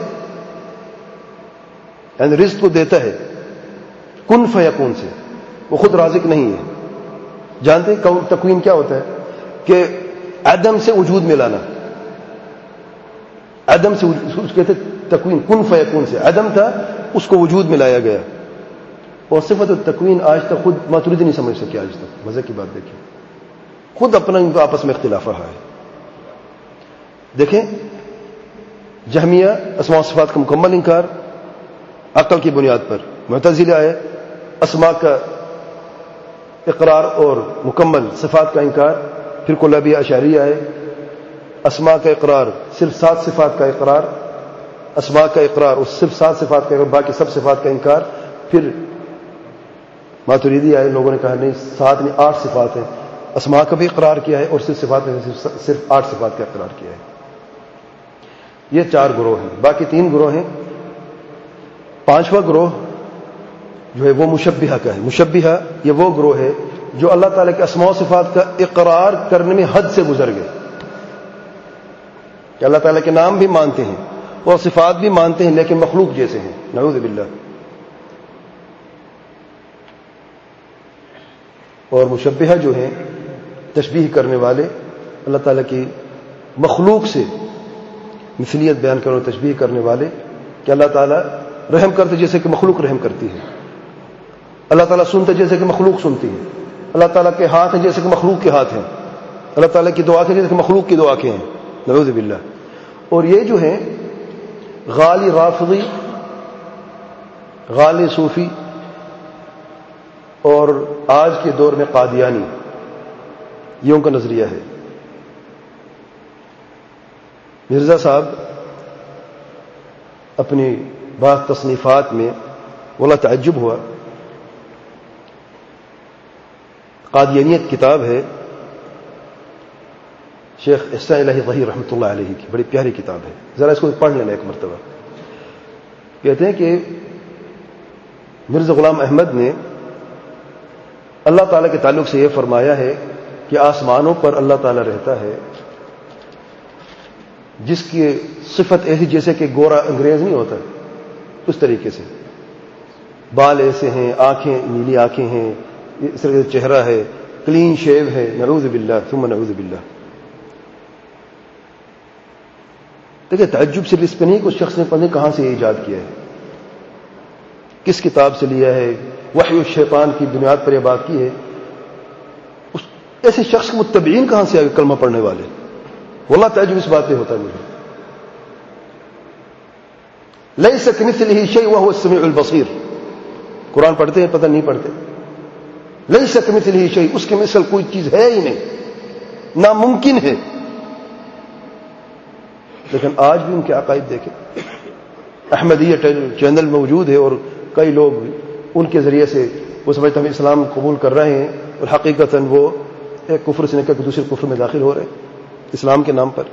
یعنی رزق کو دیتا ہے کن فیکون سے, وہ خود رازق نہیں ہے. جانتے ہیں تکوین کیا ہوتا ہے؟ کہ عدم سے وجود میں لانا. عدم سے کہتے تکوین, کن فیکون سے عدم تھا اس کو وجود میں لایا گیا. اور صفت التکوین آج تک خود ماتریدی نہیں سمجھ سکے. آج تک مزے کی بات دیکھیں, خود اپنا ان کو آپس میں اختلاف رہا ہے. دیکھیں جہمیہ اسماء و صفات کا مکمل انکار عقل کی بنیاد پر, معتزلہ آئے اسماء کا اقرار اور مکمل صفات کا انکار, پھر کلابیہ اشعریہ آئے اسماء کا اقرار صرف سات صفات کا اقرار, اسماء کا اقرار اور صرف سات صفات کا اقرار, باقی سب صفات کا انکار. پھر ماتریدی آئے, لوگوں نے کہا نہیں سات نہیں آٹھ صفات ہیں, اسماء کا بھی اقرار کیا ہے اور صرف صفات میں صرف آٹھ صفات کا اقرار کیا ہے. یہ چار گروہ ہیں. باقی تین گروہ ہیں. پانچواں گروہ جو ہے وہ مشبہہ کا ہے. مشبہہ یہ وہ گروہ ہے جو اللہ تعالیٰ کے اسماء و صفات کا اقرار کرنے میں حد سے گزر گئے, کہ اللہ تعالیٰ کے نام بھی مانتے ہیں اور صفات بھی مانتے ہیں لیکن مخلوق جیسے ہیں. نعوذ باللہ. اور مشبہہ جو ہیں تشبیہ کرنے والے, اللہ تعالیٰ کی مخلوق سے مثلیت بیان کرنے اور تشبیہ کرنے والے, کہ اللہ تعالیٰ رحم کرتے جیسے کہ مخلوق رحم کرتی ہے, اللہ تعالیٰ سنتے جیسے کہ مخلوق سنتی ہے, اللہ تعالیٰ کے ہاتھ ہیں جیسے کہ مخلوق کے ہاتھ ہیں, اللہ تعالیٰ کی دو آنکھیں جیسے کہ مخلوق کی دو آنکھیں ہیں. نعوذ باللہ. اور یہ جو ہیں غالی رافضی, غالی صوفی اور آج کے دور میں قادیانی, یہ ان کا نظریہ ہے. مرزا صاحب اپنی بعض تصنیفات میں واللہ تعجب ہوا, قادیانیت کتاب ہے شیخ احسان الہی ظہیر رحمۃ اللہ علیہ کی, بڑی پیاری کتاب ہے, ذرا اس کو پڑھ لینا ایک مرتبہ. کہتے ہیں کہ مرزا غلام احمد نے اللہ تعالیٰ کے تعلق سے یہ فرمایا ہے کہ آسمانوں پر اللہ تعالیٰ رہتا ہے جس کی صفت ایسی جیسے کہ گورا انگریز نہیں ہوتا, اس طریقے سے بال ایسے ہیں, آنکھیں نیلی آنکھیں ہیں, اس طرح سے چہرہ ہے, کلین شیو ہے. نعوذ باللہ ثم نعوذ باللہ. دیکھیں تعجب صرف اس پہ نہیں کہ اس شخص نے پتہ نہیں کہاں سے یہ ایجاد کیا ہے, کس کتاب سے لیا ہے, وحی الشیطان کی بنیاد پر یہ بات کی ہے. اس ایسے شخص کے متبعین کہاں سے آگے کلمہ پڑھنے والے, واللہ تعجب اس بات پہ ہوتا ہے مجھے. لیس کمثلہ شیء وہو السمیع البصیر. قرآن پڑھتے ہیں پتہ نہیں پڑھتے. لیس کمثلہ شیء, اس کے مثل کوئی چیز ہے ہی نہیں, ناممکن ہے. لیکن آج بھی ان کے عقائد دیکھیں, احمدیہ چینل موجود ہے اور کئی لوگ ان کے ذریعے سے وہ سمجھتے ہم اسلام قبول کر رہے ہیں اور حقیقتاً وہ ایک کفر سے نکل کے دوسرے کفر میں داخل ہو رہے ہیں اسلام کے نام پر.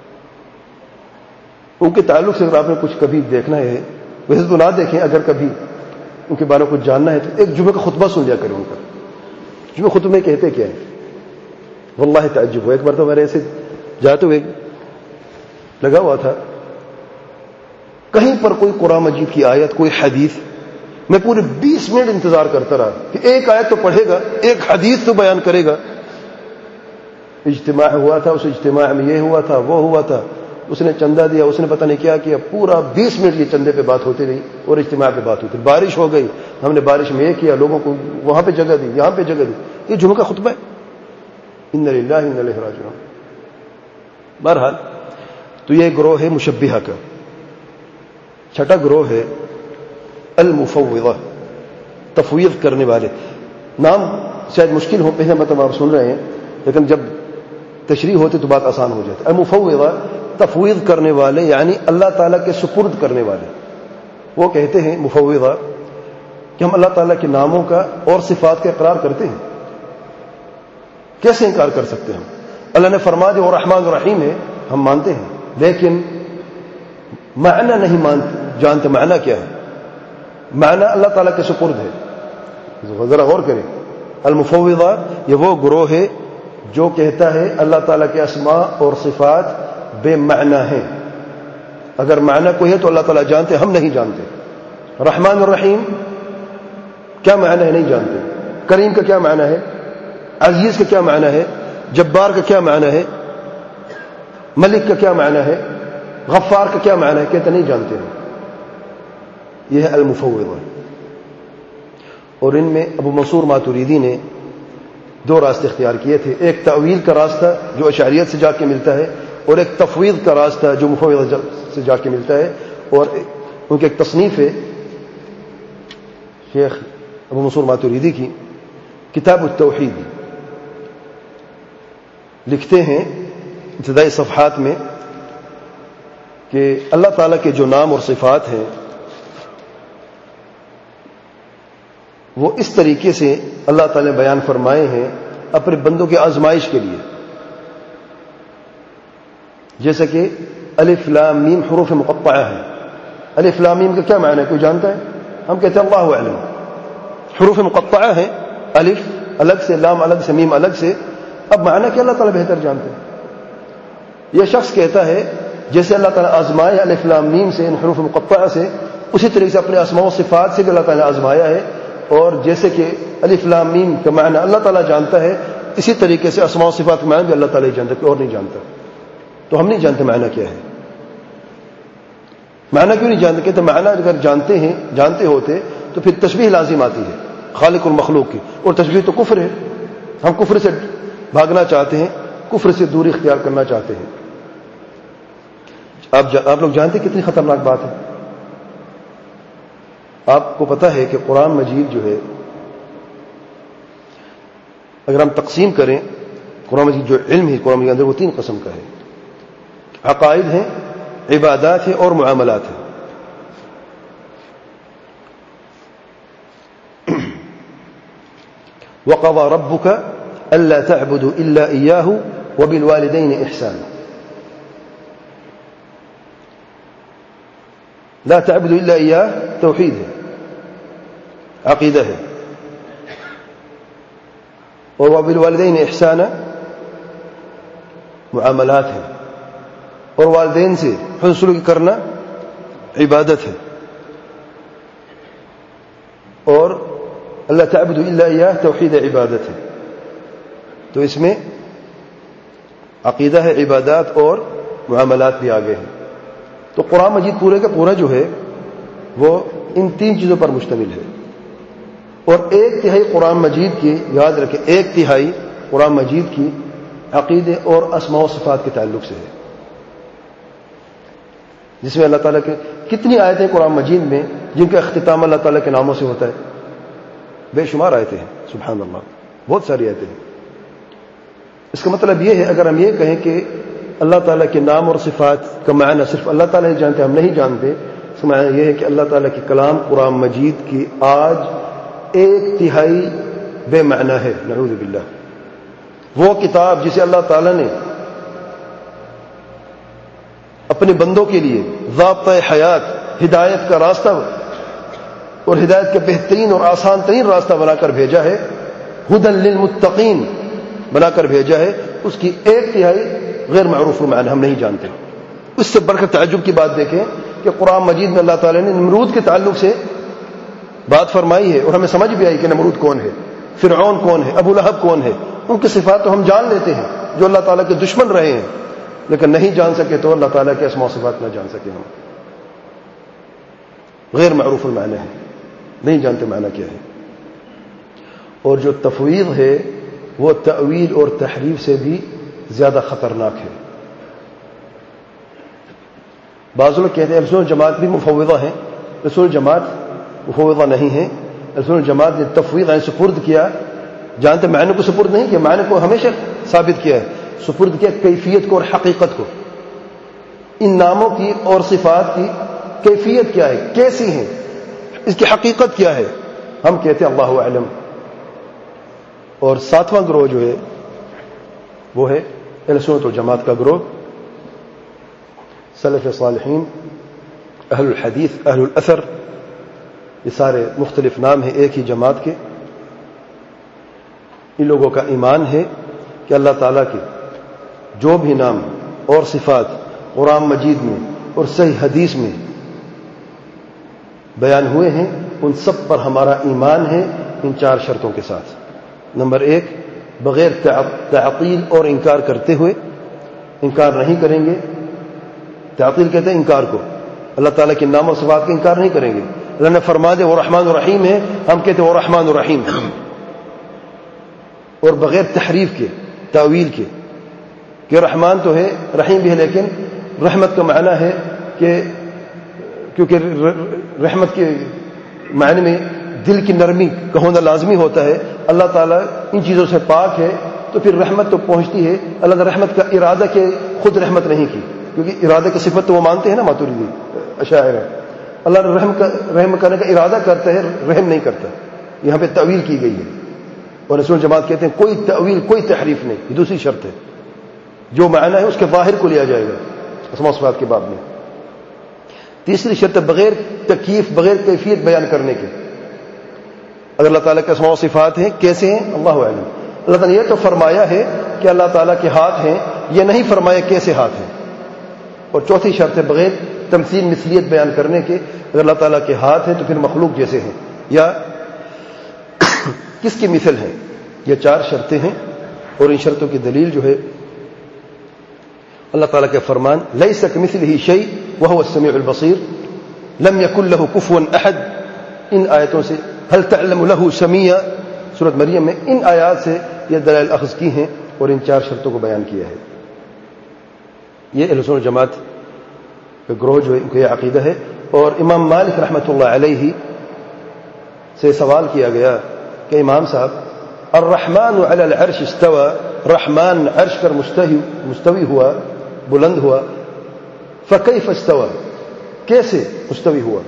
ان کے تعلق سے اگر آپ نے کچھ کبھی دیکھنا ہے, ویسے تو نہ دیکھیں, اگر کبھی ان کے بارے میں کچھ جاننا ہے تو ایک جمعہ کا خطبہ سن لیا کریں ان کا. جمعہ خطبہ میں کہتے کیا ہے, واللہ تعجب ہو. ایک بار تو میرے ایسے جاتے ہوئے لگا ہوا تھا کہیں پر کوئی قرآن مجید کی آیت، کوئی حدیث، میں پورے بیس منٹ انتظار کرتا رہا کہ ایک آیت تو پڑھے گا، ایک حدیث تو بیان کرے گا. اجتماع ہوا تھا، اس اجتماع میں یہ ہوا تھا، وہ ہوا تھا، اس نے چندہ دیا، اس نے پتہ نہیں کیا کیا، پورا بیس منٹ یہ چندے پہ بات ہوتی رہی اور اجتماع پہ بات ہوتی رہی. بارش ہو گئی، ہم نے بارش میں یہ کیا، لوگوں کو وہاں پہ جگہ دی، یہاں پہ جگہ دی. یہ جمعہ کا خطبہ ہے. ان للہ و انا الیہ راجعون. بہرحال تو یہ گروہ ہے مشبہہ کا. چھٹا گروہ ہے المفوضہ، تفویض کرنے والے. نام شاید مشکل ہو، پہلے مطلب آپ سن رہے ہیں، لیکن جب تشریح ہوتی تو بات آسان ہو جاتی. المفوضہ تفویض کرنے والے، یعنی اللہ تعالیٰ کے سپرد کرنے والے. وہ کہتے ہیں مفوضہ کہ ہم اللہ تعالیٰ کے ناموں کا اور صفات کا اقرار کرتے ہیں. کیسے انکار کر سکتے ہیں؟ اللہ نے فرما دیا وہ رحمان الرحیم ہے، ہم مانتے ہیں، لیکن معنی نہیں مانتے، جانتے معنی کیا ہے. معنی اللہ تعالیٰ کے سپرد ہے. ذرا غور کریں. المفوضہ یہ وہ گروہ ہے جو کہتا ہے اللہ تعالیٰ کے اسماء اور صفات بے معنی ہیں. اگر معنی کوئی ہے تو اللہ تعالیٰ جانتے، ہم نہیں جانتے. رحمان الرحیم کیا معنی ہے نہیں جانتے. کریم کا کیا معنی ہے، عزیز کا کیا معنی ہے، جبار کا کیا معنی ہے، ملک کا کیا معنی ہے، غفار کا کیا معنی ہے، کہتے نہیں جانتے ہیں. یہ ہے المفوضہ. اور ان میں ابو منصور ماتوریدی نے دو راستے اختیار کیے تھے. ایک تأویل کا راستہ جو اشعریت سے جا کے ملتا ہے، اور ایک تفویض کا راستہ جو مفوضہ سے جا کے ملتا ہے. اور ان کی ایک تصنیف ہے شیخ ابو منصور ماتوریدی کی، کتاب التوحید. لکھتے ہیں ابتدائی صفحات میں کہ اللہ تعالیٰ کے جو نام اور صفات ہیں وہ اس طریقے سے اللہ تعالیٰ نے بیان فرمائے ہیں اپنے بندوں کی آزمائش کے لیے. جیسے کہ الف لام میم حروف مقطعہ ہے. الف لام میم کا کیا معنی ہے، کوئی جانتا ہے؟ ہم کہتے ہیں اللہ اعلم. حروف مقطعہ ہے، الف الگ سے، لام الگ سے، میم الگ سے. اب معنی کہ اللہ تعالیٰ بہتر جانتے ہیں. یہ شخص کہتا ہے جیسے اللہ تعالیٰ آزمائے الف لام میم سے، ان حروف مقطعہ سے، اسی طریقے سے اپنے اسماء و صفات سے بھی اللہ تعالیٰ نے آزمایا ہے. اور جیسے کہ الف لام میم کا معنی اللہ تعالیٰ جانتا ہے، اسی طریقے سے اسماء و صفات کا معنی بھی اللہ تعالیٰ ہی جانتا ہے، کوئی اور نہیں جانتا. تو ہم نہیں جانتے معنی کیا ہے. معنی کیوں نہیں جانتے؟ کہتے معنی اگر جانتے ہیں، جانتے ہوتے تو پھر تشبیہ لازم آتی ہے خالق اور مخلوق کی، اور تشبیہ تو کفر ہے. ہم کفر سے بھاگنا چاہتے ہیں، کفر سے دوری اختیار کرنا چاہتے ہیں. آپ جا, آپ لوگ جانتے ہیں کتنی خطرناک بات ہے. آپ کو پتا ہے کہ قرآن مجید جو ہے اگر ہم تقسیم کریں، قرآن مجید جو علم ہے قرآن مجید کے اندر وہ تین قسم کا ہے. عقائد ہیں، عبادات ہیں اور معاملات ہیں. وَقَضَى رَبُّكَ أَلَّا تَعْبُدُوا إِلَّا إِيَّاهُ وَبِالْوَالِدَيْنِ إِحْسَانًا. لا تعبدوا إلا إياه توحید ہے، عقیدہ ہے. اور وبالوالدین احسانا معاملات ہے، اور والدین سے حسن سلوک کرنا عبادت ہے. اور اللہ تعبدوا الا اياه توحید عبادت ہے. تو اس میں عقیدہ ہے، عبادات اور معاملات بھی آگے ہیں. تو قرآن مجید پورے کا پورا جو ہے وہ ان تین چیزوں پر مشتمل ہے. اور ایک تہائی قرآن مجید کی، یاد رکھیں، ایک تہائی قرآن مجید کی عقیدے اور اسماء و صفات کے تعلق سے ہے، جس میں اللہ تعالیٰ کے کتنی آیتیں قرآن مجید میں جن کا اختتام اللہ تعالیٰ کے ناموں سے ہوتا ہے. بے شمار آیتیں ہیں، سبحان اللہ، بہت ساری آیتیں ہیں. اس کا مطلب یہ ہے اگر ہم یہ کہیں کہ اللہ تعالیٰ کے نام اور صفات کا معنی صرف اللہ تعالیٰ ہی جانتے، ہم نہیں جانتے، اس کا معنی یہ ہے کہ اللہ تعالیٰ کے کلام قرآن مجید کی آج ایک تہائی بے معنی ہے، نعوذ باللہ. وہ کتاب جسے اللہ تعالیٰ نے اپنے بندوں کے لیے ضابطہ حیات، ہدایت کا راستہ اور ہدایت کا بہترین اور آسان ترین راستہ بنا کر بھیجا ہے، ہدی للمتقین بنا کر بھیجا ہے، اس کی ایک تہائی غیر معروف معنی ہم نہیں جانتے. اس سے بڑھ کر تعجب کی بات دیکھیں کہ قرآن مجید میں اللہ تعالیٰ نے نمرود کے تعلق سے بات فرمائی ہے اور ہمیں سمجھ بھی آئی کہ نمرود کون ہے، فرعون کون ہے، ابو لہب کون ہے. ان کی صفات تو ہم جان لیتے ہیں جو اللہ تعالیٰ کے دشمن رہے ہیں، لیکن نہیں جان سکے تو اللہ تعالیٰ کے اسماء و صفات نہ جان سکے. ہم غیر معروف المعنی ہے، نہیں جانتے معنی کیا ہے. اور جو تفویض ہے وہ تأویل اور تحریف سے بھی زیادہ خطرناک ہے. بعض لوگ کہتے ہیں رسول جماعت بھی مفوضہ ہیں. رسول جماعت مفوضہ نہیں ہے. رسول جماعت نے تفویض یعنی سپرد کیا، جانتے معنی کو سپرد نہیں کیا، معنی کو ہمیشہ ثابت کیا ہے، سپرد کیا کیفیت کو اور حقیقت کو. ان ناموں کی اور صفات کی کیفیت کیا ہے، کیسی ہیں، اس کی حقیقت کیا ہے، ہم کہتے ہیں اللہ اعلم. اور ساتواں گروہ جو ہے وہ ہے اہل سنت و جماعت کا گروہ، سلف صالحین، اہل الحدیث، اہل الاثر، یہ سارے مختلف نام ہیں ایک ہی جماعت کے. ان لوگوں کا ایمان ہے کہ اللہ تعالیٰ کے جو بھی نام اور صفات قرآن مجید میں اور صحیح حدیث میں بیان ہوئے ہیں ان سب پر ہمارا ایمان ہے ان چار شرطوں کے ساتھ. نمبر ایک، بغیر تعطیل اور انکار کرتے ہوئے، انکار نہیں کریں گے. تعطیل کہتے ہیں انکار کو، اللہ تعالیٰ کے نام و صفات کا انکار نہیں کریں گے. اللہ نے فرما دے وہ رحمان الرحیم ہے، ہم کہتے ہیں وہ رحمان الرحیم ہے. اور بغیر تحریف کے، تاویل کے، کہ رحمان تو ہے رحیم بھی ہے، لیکن رحمت کا معنی ہے کہ کیونکہ رحمت کے معنی میں دل کی نرمی کا ہونا لازمی ہوتا ہے. اللہ تعالیٰ ان چیزوں سے پاک ہے تو پھر رحمت تو پہنچتی ہے. اللہ نے رحمت کا ارادہ کہ خود رحمت نہیں کی، کیونکہ ارادہ کی صفت تو وہ مانتے ہیں نا ماتوریدی اشاعرہ. اللہ نے رحم کا رحم کرنے کا ارادہ کرتا ہے، رحم نہیں کرتا. یہاں پہ تأویل کی گئی ہے. اور رسول جماعت کہتے ہیں کوئی تأویل، کوئی تحریف نہیں. یہ دوسری شرط ہے، جو معنی ہے اس کے ظاہر کو لیا جائے گا اسماء و صفات کے باب میں. تیسری شرط بغیر تکییف، بغیر کیفیت بیان کرنے کے. اگر اللہ تعالیٰ کے اسماء و صفات ہیں کیسے ہیں اللہ اعلم. اللہ تعالیٰ نے یہ تو فرمایا ہے کہ اللہ تعالیٰ کے ہاتھ ہیں، یہ نہیں فرمایا کیسے ہاتھ ہیں. اور چوتھی شرط ہے بغیر تمثیل مثلیت بیان کرنے کے. اگر اللہ تعالیٰ کے ہاتھ ہیں تو پھر مخلوق جیسے ہیں یا کس کی مثل ہے. یہ چار شرطیں ہیں اور ان شرطوں کی دلیل جو ہے اللہ تعالیٰ کے فرمان لیس کمثلہ شیء وہو السمیع البصیر لم یکن لہ کفوا احد. ان آیتوں سے هل تعلم له سمیع سورۃ مریم میں ان آیات سے یہ دلائل اخذ کی ہیں اور ان چار شرطوں کو بیان کیا ہے. یہ اہل سنت جماعت کا گروہ جو ہے ان کا یہ عقیدہ ہے. اور امام مالک رحمۃ اللہ علیہ سے سوال کیا گیا کہ امام صاحب الرحمن علی العرش استوى، رحمان عرش پر مستوی ہوا، بلند ہوا، فکیف استوى، کیسے مستوی ہوا.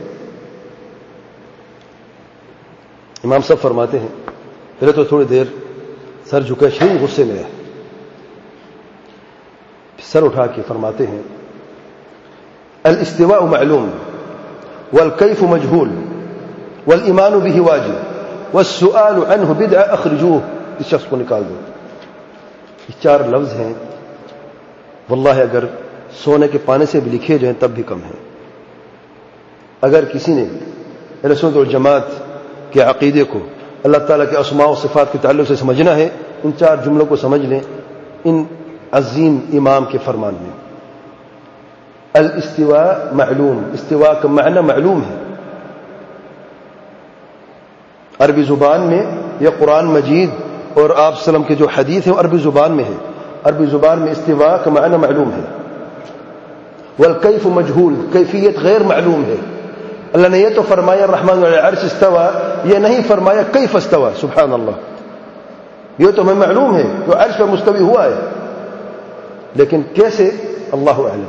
امام صاحب فرماتے ہیں، پہلے تو تھوڑی دیر سر جھکا، شدید غصے میں ہے، سر اٹھا کے فرماتے ہیں الاستواء معلوم والکیف مجہول والایمان به واجب والسؤال عنه بدعہ اخرجوه. اس شخص کو نکال دو. یہ چار لفظ ہیں، واللہ اگر سونے کے پانے سے بھی لکھے جائیں تب بھی کم ہیں. اگر کسی نے اہل سنت والجماعت کے عقیدے کو اللہ تعالیٰ کے اسماء و صفات کے تعلق سے سمجھنا ہے، ان چار جملوں کو سمجھ لیں ان عظیم امام کے فرمان میں. الاستواء معلوم، استواء کا معنی معلوم ہے. عربی زبان میں یہ قرآن مجید اور آپ صلی اللہ علیہ وسلم کے جو حدیث ہیں عربی زبان میں ہے. عربی زبان میں استواء کا معنی معلوم ہے. والکیف مجہول، کیفیت غیر معلوم ہے. اللہ نے یہ تو فرمایا الرحمن علی العرش استوى، یہ نہیں فرمایا کیف استوى. سبحان اللہ، یہ تو ہمیں معلوم ہے کہ عرش پر مستوی ہوا ہے، لیکن کیسے اللہ اعلم.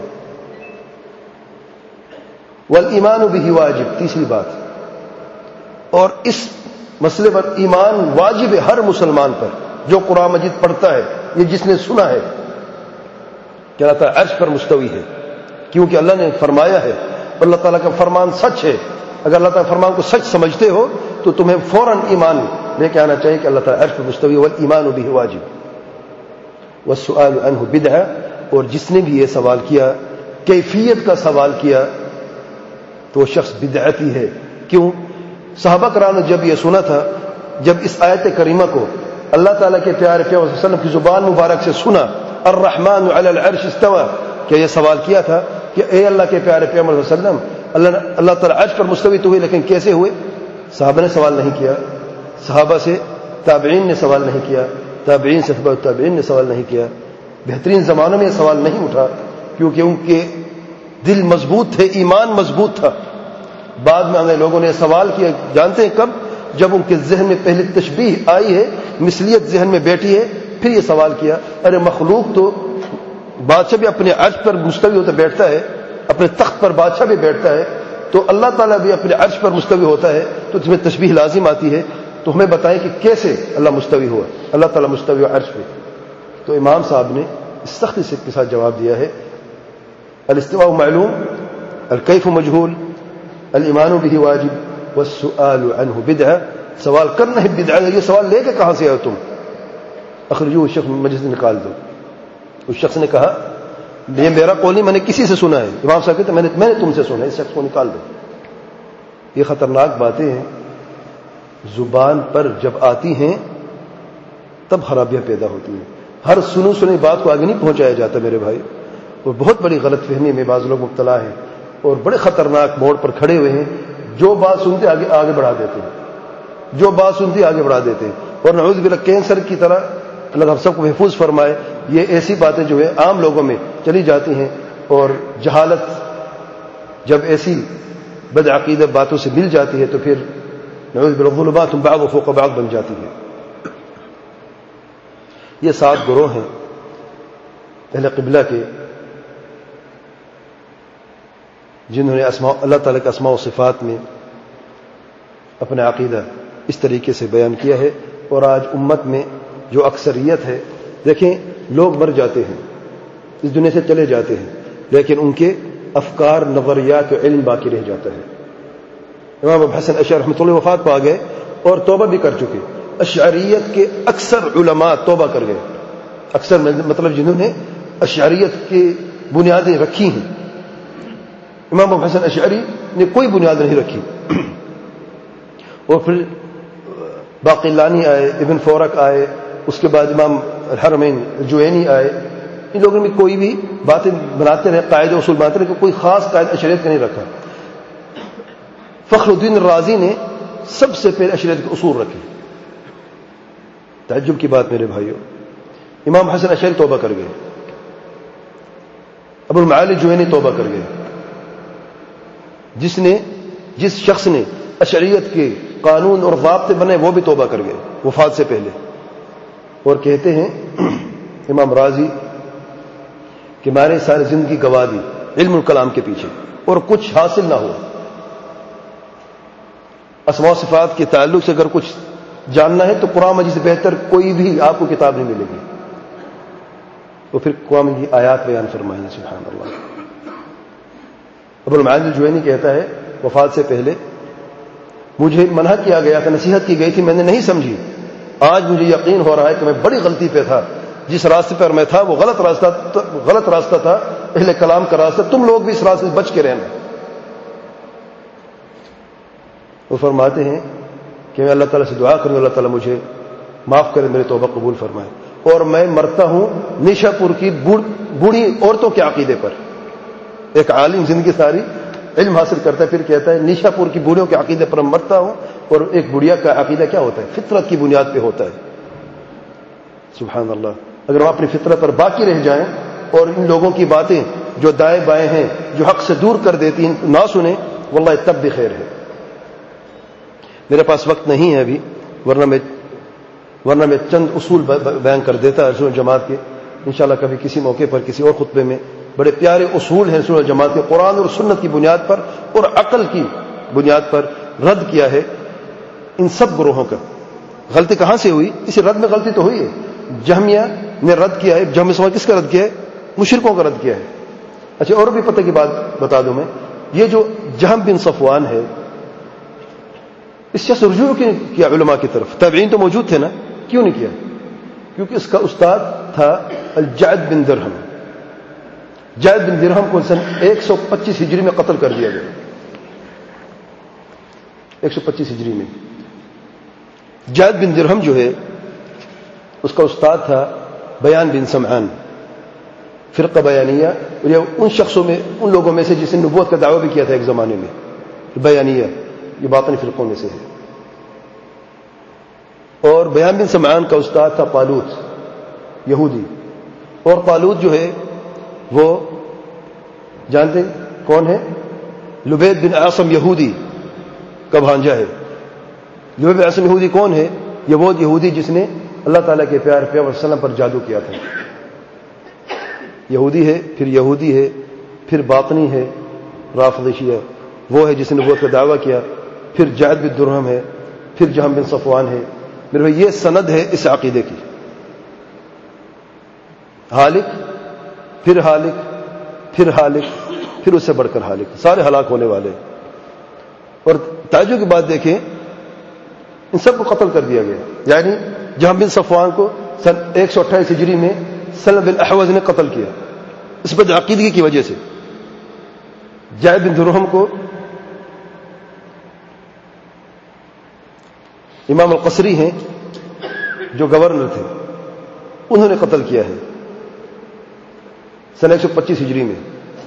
والایمان به واجب، تیسری بات، اور اس مسئلے پر ایمان واجب ہے ہر مسلمان پر جو قرآن مجید پڑھتا ہے. یہ جس نے سنا ہے کہ اللہ تعالیٰ عرش پر مستوی ہے، کیونکہ اللہ نے فرمایا ہے اور اللہ تعالیٰ کا فرمان سچ ہے. اگر اللہ تعالیٰ فرمان کو سچ سمجھتے ہو تو تمہیں فوراً ایمان لے کے آنا چاہیے کہ اللہ تعالیٰ عرش پر مستوی. والایمان به واجب والسؤال عنه بدعہ. اور جس نے بھی یہ سوال کیا، کیفیت کا سوال کیا، تو وہ شخص بدعتی ہے. کیوں؟ صحابہ کرام نے جب یہ سنا تھا، جب اس آیت کریمہ کو اللہ تعالیٰ کے پیارے پیغمبر صلی اللہ علیہ وسلم کی زبان مبارک سے سنا، الرحمن علی العرش استوى، کہ یہ سوال کیا تھا کہ اے اللہ کے پیارے پیغمبر صلی اللہ علیہ وسلم، اللہ اللہ تعالیٰ عرش پر مستوی تو ہوئے، لیکن کیسے ہوئے؟ صحابہ نے سوال نہیں کیا، صحابہ سے تابعین نے سوال نہیں کیا، تابعین سے تبع تابعین نے سوال نہیں کیا. بہترین زمانوں میں یہ سوال نہیں اٹھا کیونکہ ان کے دل مضبوط تھے، ایمان مضبوط تھا. بعد میں ہمیں لوگوں نے سوال کیا، جانتے ہیں کب؟ جب ان کے ذہن میں پہلے تشبیہ آئی ہے، مثلیت ذہن میں بیٹھی ہے، پھر یہ سوال کیا. ارے مخلوق تو بادشاہ بھی اپنے عرش پر مستوی ہوتا بیٹھتا ہے، اپنے تخت پر بادشاہ بھی بیٹھتا ہے، تو اللہ تعالیٰ بھی اپنے عرش پر مستوی ہوتا ہے، تو تمہیں تشبیہ لازم آتی ہے. تو ہمیں بتائیں کہ کیسے اللہ مستوی ہوا، اللہ تعالیٰ مستوی ہوا عرش پہ. تو امام صاحب نے اس سختی سے کے ساتھ جواب دیا ہے، الاستواء معلوم، الکیف مجہول، الایمان به واجب، والسؤال عنه بدعہ. سوال کرنا ہے بدعہ. یہ سوال لے کے کہاں سے آئے تم؟ اخرجوه الشیخ مجلس سے نکال دو. اس شخص نے کہا یہ میرا قول نہیں، میں نے کسی سے سنا ہے. امام صاحب کہتے میں نے میں نے تم سے سنا ہے، اس شخص کو نکال دو. یہ خطرناک باتیں ہیں، زبان پر جب آتی ہیں تب خرابیاں پیدا ہوتی ہیں. ہر سنو سنی بات کو آگے نہیں پہنچایا جاتا میرے بھائی. اور بہت بڑی غلط فہمی میں بعض لوگ مبتلا ہیں اور بڑے خطرناک موڑ پر کھڑے ہوئے ہیں. جو بات سنتے آگے آگے بڑھا دیتے ہیں، جو بات سنتے آگے بڑھا دیتے ہیں. اور نعوذ باللہ کینسر کی طرح اللہ ہم سب کو محفوظ فرمائے. یہ ایسی باتیں جو ہے عام لوگوں میں چلی جاتی ہیں، اور جہالت جب ایسی بدعقیدہ باتوں سے مل جاتی ہے تو پھر نعوذ باللہ ظلمات بعض فوق بعض بن جاتی ہے. یہ سات گروہ ہیں اہل قبلہ کے، جنہوں نے اسماء اللہ تعالیٰ کے اسماء و صفات میں اپنا عقیدہ اس طریقے سے بیان کیا ہے. اور آج امت میں جو اکثریت ہے، دیکھیں لوگ مر جاتے ہیں، اس دنیا سے چلے جاتے ہیں، لیکن ان کے افکار، نظریات و علم باقی رہ جاتا ہے. امام ابو حسن اشعری رحمۃ اللہ وفات پا گئے اور توبہ بھی کر چکے. اشعریت کے اکثر علماء توبہ کر گئے، اکثر مطلب جنہوں نے اشعریت کی بنیادیں رکھی ہیں. امام ابو حسن اشعری نے کوئی بنیاد نہیں رکھی. اور پھر باقلانی آئے، ابن فورک آئے، اس کے بعد امام الحرمین جوینی آئے. ان لوگوں نے کوئی بھی باتیں بناتے رہے، قاعدے اصول بناتے رہے، کہ کوئی خاص قاعدہ اشعریت کا نہیں رکھا. فخر الدین الرازی نے سب سے پہلے اشعریت کے اصول رکھے. تعجب کی بات میرے بھائیوں، امام حسن اشعری توبہ کر گئے، ابو المعالی جوینی توبہ کر گئے. جس نے جس شخص نے اشعریت کے قانون اور ضابطے بنے وہ بھی توبہ کر گئے وفات سے پہلے. اور کہتے ہیں امام رازی کہ میں نے ساری زندگی گوا دی علم الکلام کے پیچھے اور کچھ حاصل نہ ہوا. اسماء و صفات کے تعلق سے اگر کچھ جاننا ہے تو قرآن مجید سے بہتر کوئی بھی آپ کو کتاب نہیں ملے گی. تو پھر قرآن کی آیات بیان فرمائیں. سبحان اللہ. ابو المعالی الجوینی کہتا ہے وفات سے پہلے مجھے منع کیا گیا تھا، نصیحت کی گئی تھی، میں نے نہیں سمجھی. آج مجھے یقین ہو رہا ہے کہ میں بڑی غلطی پہ تھا. جس راستے پر میں تھا وہ غلط راستہ غلط راستہ تھا، اہل کلام کا راستہ. تم لوگ بھی اس راستے سے بچ کے رہنا. وہ فرماتے ہیں کہ میں اللہ تعالیٰ سے دعا کروں، اللہ تعالیٰ مجھے معاف کرے، میرے توبہ قبول فرمائے. اور میں مرتا ہوں نیشا پور کی بوڑھی عورتوں کے عقیدے پر. ایک عالم زندگی ساری علم حاصل کرتا ہے، پھر کہتا ہے نیشا پور کی بوڑھیوں کے عقیدے پر مرتا ہوں. اور ایک بڑھیا کا عقیدہ کیا ہوتا ہے؟ فطرت کی بنیاد پہ ہوتا ہے. سبحان اللہ. اگر ہم اپنی فطرت پر باقی رہ جائیں اور ان لوگوں کی باتیں جو دائیں بائیں ہیں، جو حق سے دور کر دیتی ہیں، نہ سنیں، واللہ تب بھی خیر ہے. میرے پاس وقت نہیں ہے ابھی، ورنہ میں ورنہ میں چند اصول بیان کر دیتا سنن جماعت کے. انشاءاللہ کبھی کسی موقع پر کسی اور خطبے میں. بڑے پیارے اصول ہیں سنن جماعت کے، قرآن اور سنت کی بنیاد پر اور عقل کی بنیاد پر رد کیا ہے ان سب گروہوں کا. غلطی کہاں سے ہوئی؟ اس رد میں غلطی تو ہوئی ہے. جہمیہ نے رد کیا ہے. جہمیہ سوال کس کا رد کیا ہے؟ مشرکوں کا رد کیا ہے. اچھا اور بھی پتہ کی بات بتا دوں میں، یہ جو جہم بن صفوان ہے، اس سے رجوع کیوں کیا علماء کی طرف؟ تابعین تو موجود تھے نا، کیوں نہیں کیا؟ کیونکہ اس کا استاد تھا الجعد بن درہم. جعد بن درہم کو سن ایک سو پچیس ہجری میں قتل کر دیا گیا. ایک سو پچیس ہجری میں. جعد بن درہم جو ہے اس کا استاد تھا بیان بن سمعان، فرقہ بیانیہ، اور یہ ان شخصوں میں ان لوگوں میں سے جس نے نبوت کا دعویٰ بھی کیا تھا ایک زمانے میں. بیانیہ یہ باطنی فرقوں میں سے ہے. اور بیان بن سمعان کا استاد تھا طالوت یہودی، اور طالوت جو ہے وہ جانتے کون ہے؟ لبید بن عاصم یہودی کا بھانجا ہے. لبید بن عاصم یہودی کون ہے؟ یہ وہ یہودی جس نے اللہ تعالیٰ کے پیارے پیغمبر صلی اللہ علیہ وسلم پر جادو کیا تھا. یہودی ہے، پھر یہودی ہے، پھر باطنی ہے رافضی شیعہ، وہ ہے جس نے نبوت کا دعویٰ کیا. پھر جعد بن درہم ہے، پھر جہم بن صفوان ہے. میرے بھائی یہ سند ہے اس عقیدے کی. ہالک، پھر ہالک، پھر ہالک، پھر اس سے بڑھ کر ہالک، سارے ہلاک ہونے والے. اور تعجب کی بات دیکھیں، ان سب کو قتل کر دیا گیا. یعنی جہم بن صفوان کو سن ایک سو اٹھائیس ہجری میں سلم بن احوز نے قتل کیا اس بد عقیدگی کی وجہ سے. جعد بن درہم کو امام القصری ہیں جو گورنر تھے، انہوں نے قتل کیا ہے سن ایک سو پچیس ہجری میں.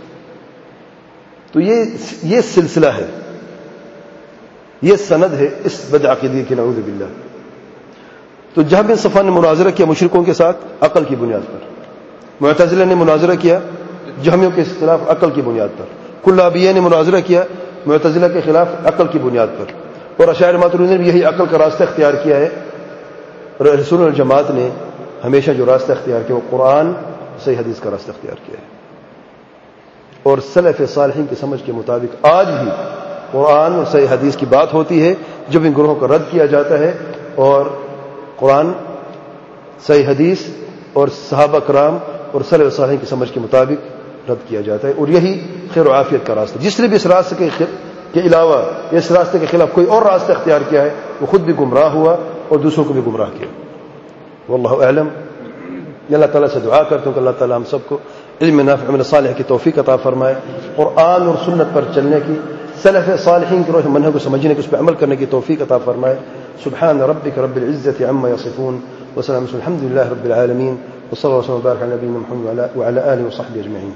تو یہ یہ سلسلہ ہے، یہ سند ہے اس بد عقیدگی کی، نعوذ باللہ. تو جہم بن صفوان نے مناظرہ کیا مشرکوں کے ساتھ عقل کی بنیاد پر. معتزلہ نے مناظرہ کیا جہمیوں کے خلاف عقل کی بنیاد پر. کلابیہ نے مناظرہ کیا معتزلہ کے خلاف عقل کی بنیاد پر. اور اشاعرہ ماتریدی نے بھی یہی عقل کا راستہ اختیار کیا ہے. اور اہل سنت والجماعت نے ہمیشہ جو راستہ اختیار کیا وہ قرآن صحیح حدیث کا راستہ اختیار کیا ہے. اور سلف صالحین کی سمجھ کے مطابق آج بھی قرآن اور صحیح حدیث کی بات ہوتی ہے جب ان گروہوں کا رد کیا جاتا ہے، اور قرآن، صحیح حدیث اور صحابہ کرام اور سلف صالحین کی سمجھ کے مطابق رد کیا جاتا ہے. اور یہی خیر و عافیت کا راستہ. جس نے بھی اس راستے کے کے علاوہ اس راستے کے خلاف کوئی اور راستہ اختیار کیا ہے وہ خود بھی گمراہ ہوا اور دوسروں کو بھی گمراہ کیا. واللہ اعلم. اللہ تعالیٰ سے دعا کرتا ہوں کہ اللہ تعالیٰ ہم سب کو علم نافع عمل صالح کی توفیق عطا فرمائے، قرآن اور سنت پر چلنے کی، سلف صالحین کے روح منہج کو سمجھنے کی، اس پہ عمل کرنے کی توفیق عطا فرمائے. سبحان ربک رب العزة عما يصفون وسلام الحمد لله رب العالمين وصلى الله وسلم وبارك على نبينا محمد وعلى آله وصحبه أجمعين.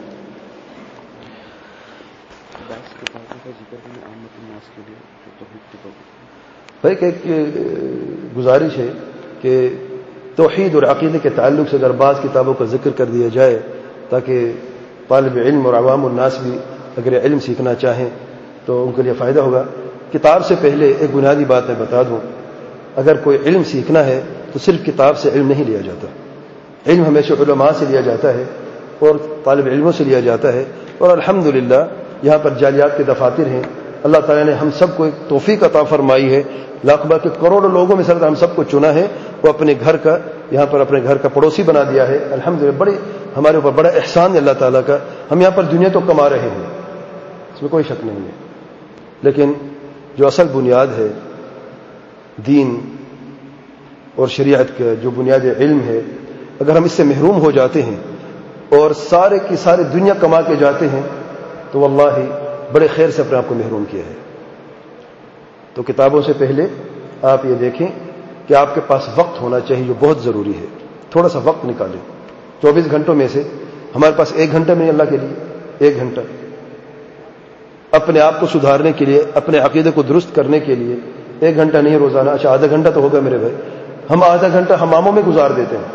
بھائی ایک گزارش ہے کہ توحید اور عقیدے کے تعلق سے اگر بعض کتابوں کا ذکر کر دیا جائے تاکہ طالب علم اور عوام الناس بھی اگر علم سیکھنا چاہیں تو ان کے لیے فائدہ ہوگا. کتاب سے پہلے ایک بنیادی بات میں بتا دوں، اگر کوئی علم سیکھنا ہے تو صرف کتاب سے علم نہیں لیا جاتا. علم ہمیشہ علماء سے لیا جاتا ہے اور طالب علموں سے لیا جاتا ہے. اور الحمدللہ یہاں پر جالیات کے دفاتر ہیں. اللہ تعالیٰ نے ہم سب کو ایک توفیق عطا فرمائی ہے. لاکھ بار کے کروڑوں لوگوں میں سے ہم سب کو چنا ہے، وہ اپنے گھر کا یہاں پر اپنے گھر کا پڑوسی بنا دیا ہے. الحمدللہ بڑے ہمارے اوپر بڑا احسان ہے اللہ تعالیٰ کا. ہم یہاں پر دنیا تو کما رہے ہیں، اس میں کوئی شک نہیں ہے، لیکن جو اصل بنیاد ہے دین اور شریعت کا جو بنیاد علم ہے، اگر ہم اس سے محروم ہو جاتے ہیں اور سارے کی ساری دنیا کما کے جاتے ہیں تو واللہ بڑے خیر سے اپنے آپ کو محروم کیا ہے. تو کتابوں سے پہلے آپ یہ دیکھیں کہ آپ کے پاس وقت ہونا چاہیے جو بہت ضروری ہے. تھوڑا سا وقت نکالیں. چوبیس گھنٹوں میں سے ہمارے پاس ایک گھنٹہ نہیں اللہ کے لیے، ایک گھنٹہ اپنے آپ کو سدھارنے کے لیے، اپنے عقیدے کو درست کرنے کے لیے ایک گھنٹہ نہیں روزانہ. اچھا آدھا گھنٹہ تو ہوگا میرے بھائی. ہم آدھا گھنٹہ حماموں میں گزار دیتے ہیں.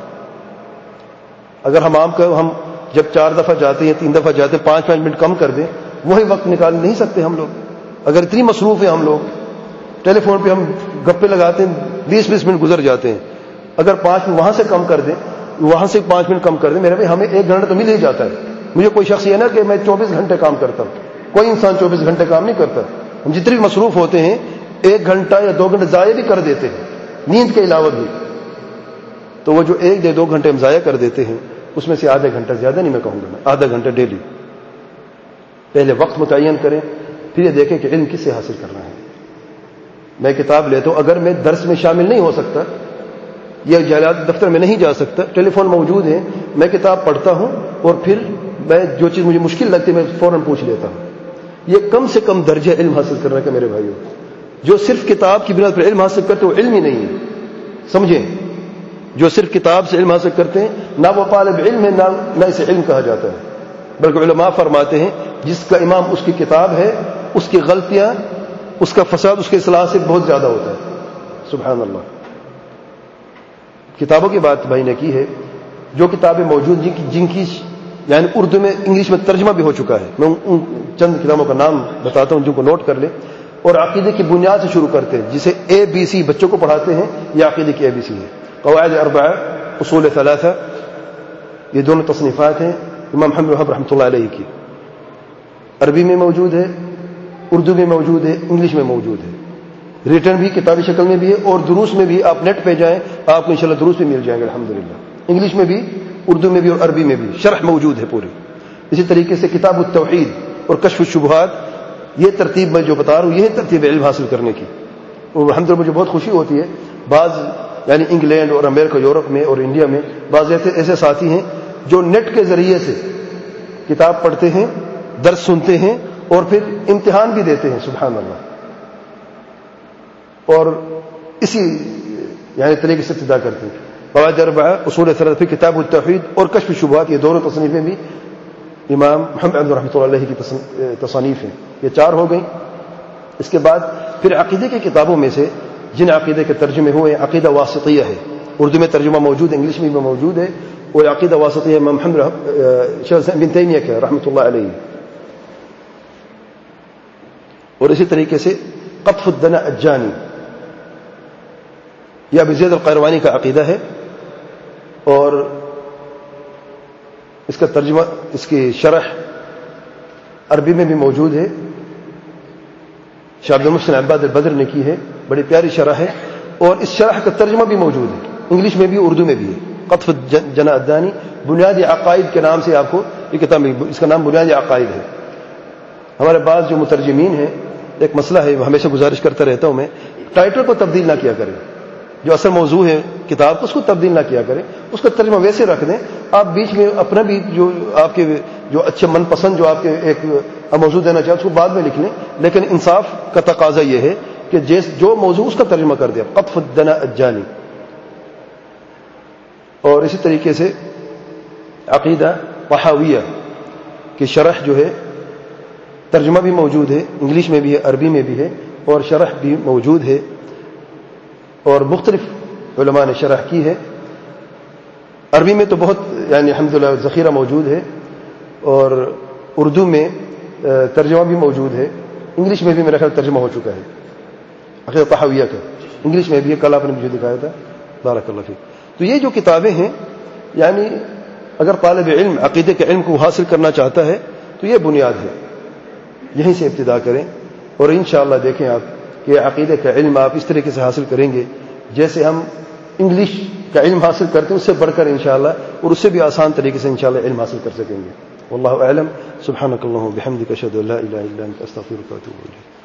اگر حمام کا ہم جب چار دفعہ جاتے ہیں، تین دفعہ جاتے ہیں، پانچ پانچ منٹ کم کر دیں، وہی وقت نکال نہیں سکتے ہم لوگ. اگر اتنی مصروف ہیں ہم لوگ، ٹیلی فون پہ ہم گپے لگاتے ہیں، بیس بیس منٹ گزر جاتے ہیں. اگر پانچ منٹ وہاں سے کم کر دیں، وہاں سے پانچ منٹ کم کر دیں، میرے بھائی ہمیں ایک گھنٹہ تو مل ہی جاتا ہے. مجھے کوئی شخص یہ نا کہ میں چوبیس گھنٹے کام کرتا ہوں، کوئی انسان چوبیس گھنٹے کام نہیں کرتا. ہم جتنے بھی مصروف ہوتے ہیں ایک گھنٹہ یا دو گھنٹے ضائع بھی کر دیتے ہیں نیند کے علاوہ بھی. تو وہ جو ایک یا دو گھنٹے ہم ضائع کر دیتے ہیں اس میں سے آدھا گھنٹہ، زیادہ نہیں میں کہوں گا، میں آدھا گھنٹہ ڈیلی پہلے وقت متعین کریں، پھر یہ دیکھیں کہ علم کس سے حاصل کرنا ہے. میں کتاب لیتا ہوں، اگر میں درس میں شامل نہیں ہو سکتا یا جالیات دفتر میں نہیں جا سکتا، ٹیلی فون موجود ہے، میں کتاب پڑھتا ہوں اور پھر میں جو چیز مجھے مشکل لگتی ہے میں فوراً پوچھ لیتا ہوں. یہ کم سے کم درجہ علم حاصل کرنے کا میرے بھائیوں. جو صرف کتاب کی بنا پر علم حاصل کرتے وہ علم ہی نہیں ہے. سمجھیں, جو صرف کتاب سے علم حاصل کرتے ہیں نہ وہ طالب علم ہے, نہ نہ اسے علم کہا جاتا ہے. بلکہ علماء فرماتے ہیں جس کا امام اس کی کتاب ہے اس کی غلطیاں, اس کا فساد اس کے اصلاح سے بہت زیادہ ہوتا ہے. سبحان اللہ. کتابوں کی بات بھائی نے کی ہے, جو کتابیں موجود جن کی جن کی یعنی اردو میں انگلش میں ترجمہ بھی ہو چکا ہے. میں ان چند کتابوں کا نام بتاتا ہوں جن کو نوٹ کر لیں. اور عقیدے کی بنیاد سے شروع کرتے ہیں, جسے اے بی سی بچوں کو پڑھاتے ہیں, یہ عقیدے کی اے بی سی ہے. قواعد اربعہ, اصول ثلاثہ, یہ دونوں تصنیفات ہیں امام محمد وہاب رحمۃ اللہ علیہ کی. عربی میں موجود ہے, اردو میں موجود ہے, انگلش میں موجود ہے. ریٹرن بھی کتابی شکل میں بھی ہے, اور دروس میں بھی. آپ نیٹ پہ جائیں آپ کو انشاءاللہ دروس بھی مل جائیں گے الحمدللہ. انگلش میں بھی, اردو میں بھی اور عربی میں بھی شرح موجود ہے پوری. اسی طریقے سے کتاب التوحید اور کشف الشبہات, یہ ترتیب میں جو بتا رہا ہوں یہی ترتیب علم حاصل کرنے کی. اور الحمدللہ مجھے بہت خوشی ہوتی ہے, بعض یعنی انگلینڈ اور امریکہ, یورپ میں اور انڈیا میں بعض ایسے ایسے ساتھی ہیں جو نیٹ کے ذریعے سے کتاب پڑھتے ہیں, درس سنتے ہیں اور پھر امتحان بھی دیتے ہیں. سبحان اللہ. اور اسی یعنی طریقے سے ابتدا کرتے ہیں. قواعد اربعہ, اصول ثلاثہ, کتاب التوحید اور کشف الشبہات, یہ دونوں تصنیفیں بھی امام محمد رحمۃ اللہ علیہ کی تصانیف ہیں. یہ چار ہو گئیں. اس کے بعد پھر عقیدے کی کتابوں میں سے جن عقیدے کے ترجمے ہوئے, عقیدہ واسطیہ ہے, اردو میں ترجمہ موجود ہے, انگلش میں بھی موجود ہے. اور عقیدہ واسطیہ امام محمد شیخ ابن تیمیہ کا رحمۃ اللہ علیہ. اور اسی طریقے سے قطف الدنا الجانی, یہ ابو زید القیروانی کا عقیدہ ہے, اور اس کا ترجمہ, اس کی شرح عربی میں بھی موجود ہے. شاہ عبد المحسن عباد البدر نے کی ہے, بڑی پیاری شرح ہے. اور اس شرح کا ترجمہ بھی موجود ہے, انگلش میں بھی اردو میں بھی ہے. قطف الدنا الدانی, بنیادی عقائد کے نام سے آپ کو یہ کتاب, اس کا نام بنیادی عقائد ہے. ہمارے بعض جو مترجمین ہیں, ایک مسئلہ ہے, ہمیشہ گزارش کرتا رہتا ہوں میں, ٹائٹل کو تبدیل نہ کیا کریں. جو اصل موضوع ہے کتاب کو اس کو تبدیل نہ کیا کریں, اس کا ترجمہ ویسے رکھ دیں. آپ بیچ میں اپنا بھی جو آپ کے جو اچھے من پسند جو آپ کے ایک موضوع دینا چاہتے اس کو بعد میں لکھ لیں, لیکن انصاف کا تقاضا یہ ہے کہ جو موضوع اس کا ترجمہ کر دیں. قطف الدنا الجانی. اور اسی طریقے سے عقیدہ طحاویہ کی شرح جو ہے ترجمہ بھی موجود ہے, انگلش میں بھی ہے, عربی میں بھی ہے, اور شرح بھی موجود ہے. اور مختلف علماء نے شرح کی ہے. عربی میں تو بہت یعنی الحمدللہ ذخیرہ موجود ہے, اور اردو میں ترجمہ بھی موجود ہے. انگلش میں بھی میرا خیال ترجمہ ہو چکا ہے عقیدہ طحاویہ کا, انگلش میں بھی ہے, کل آپ نے مجھے دکھایا تھا. بارک اللہ فیک. تو یہ جو کتابیں ہیں, یعنی اگر طالب علم عقیدے کے علم کو حاصل کرنا چاہتا ہے تو یہ بنیاد ہے, یہیں سے ابتدا کریں. اور انشاءاللہ دیکھیں آپ کہ عقیدے کا علم آپ اس طریقے سے حاصل کریں گے جیسے ہم انگلش کا علم حاصل کرتے ہیں, اس سے بڑھ کر انشاءاللہ, اور اس سے بھی آسان طریقے سے انشاءاللہ علم حاصل کر سکیں گے. واللہ اعلم. سبحانک اللہم وبحمدک, اشہد ان لا الہ الا انت, استغفرک واتوب الیک.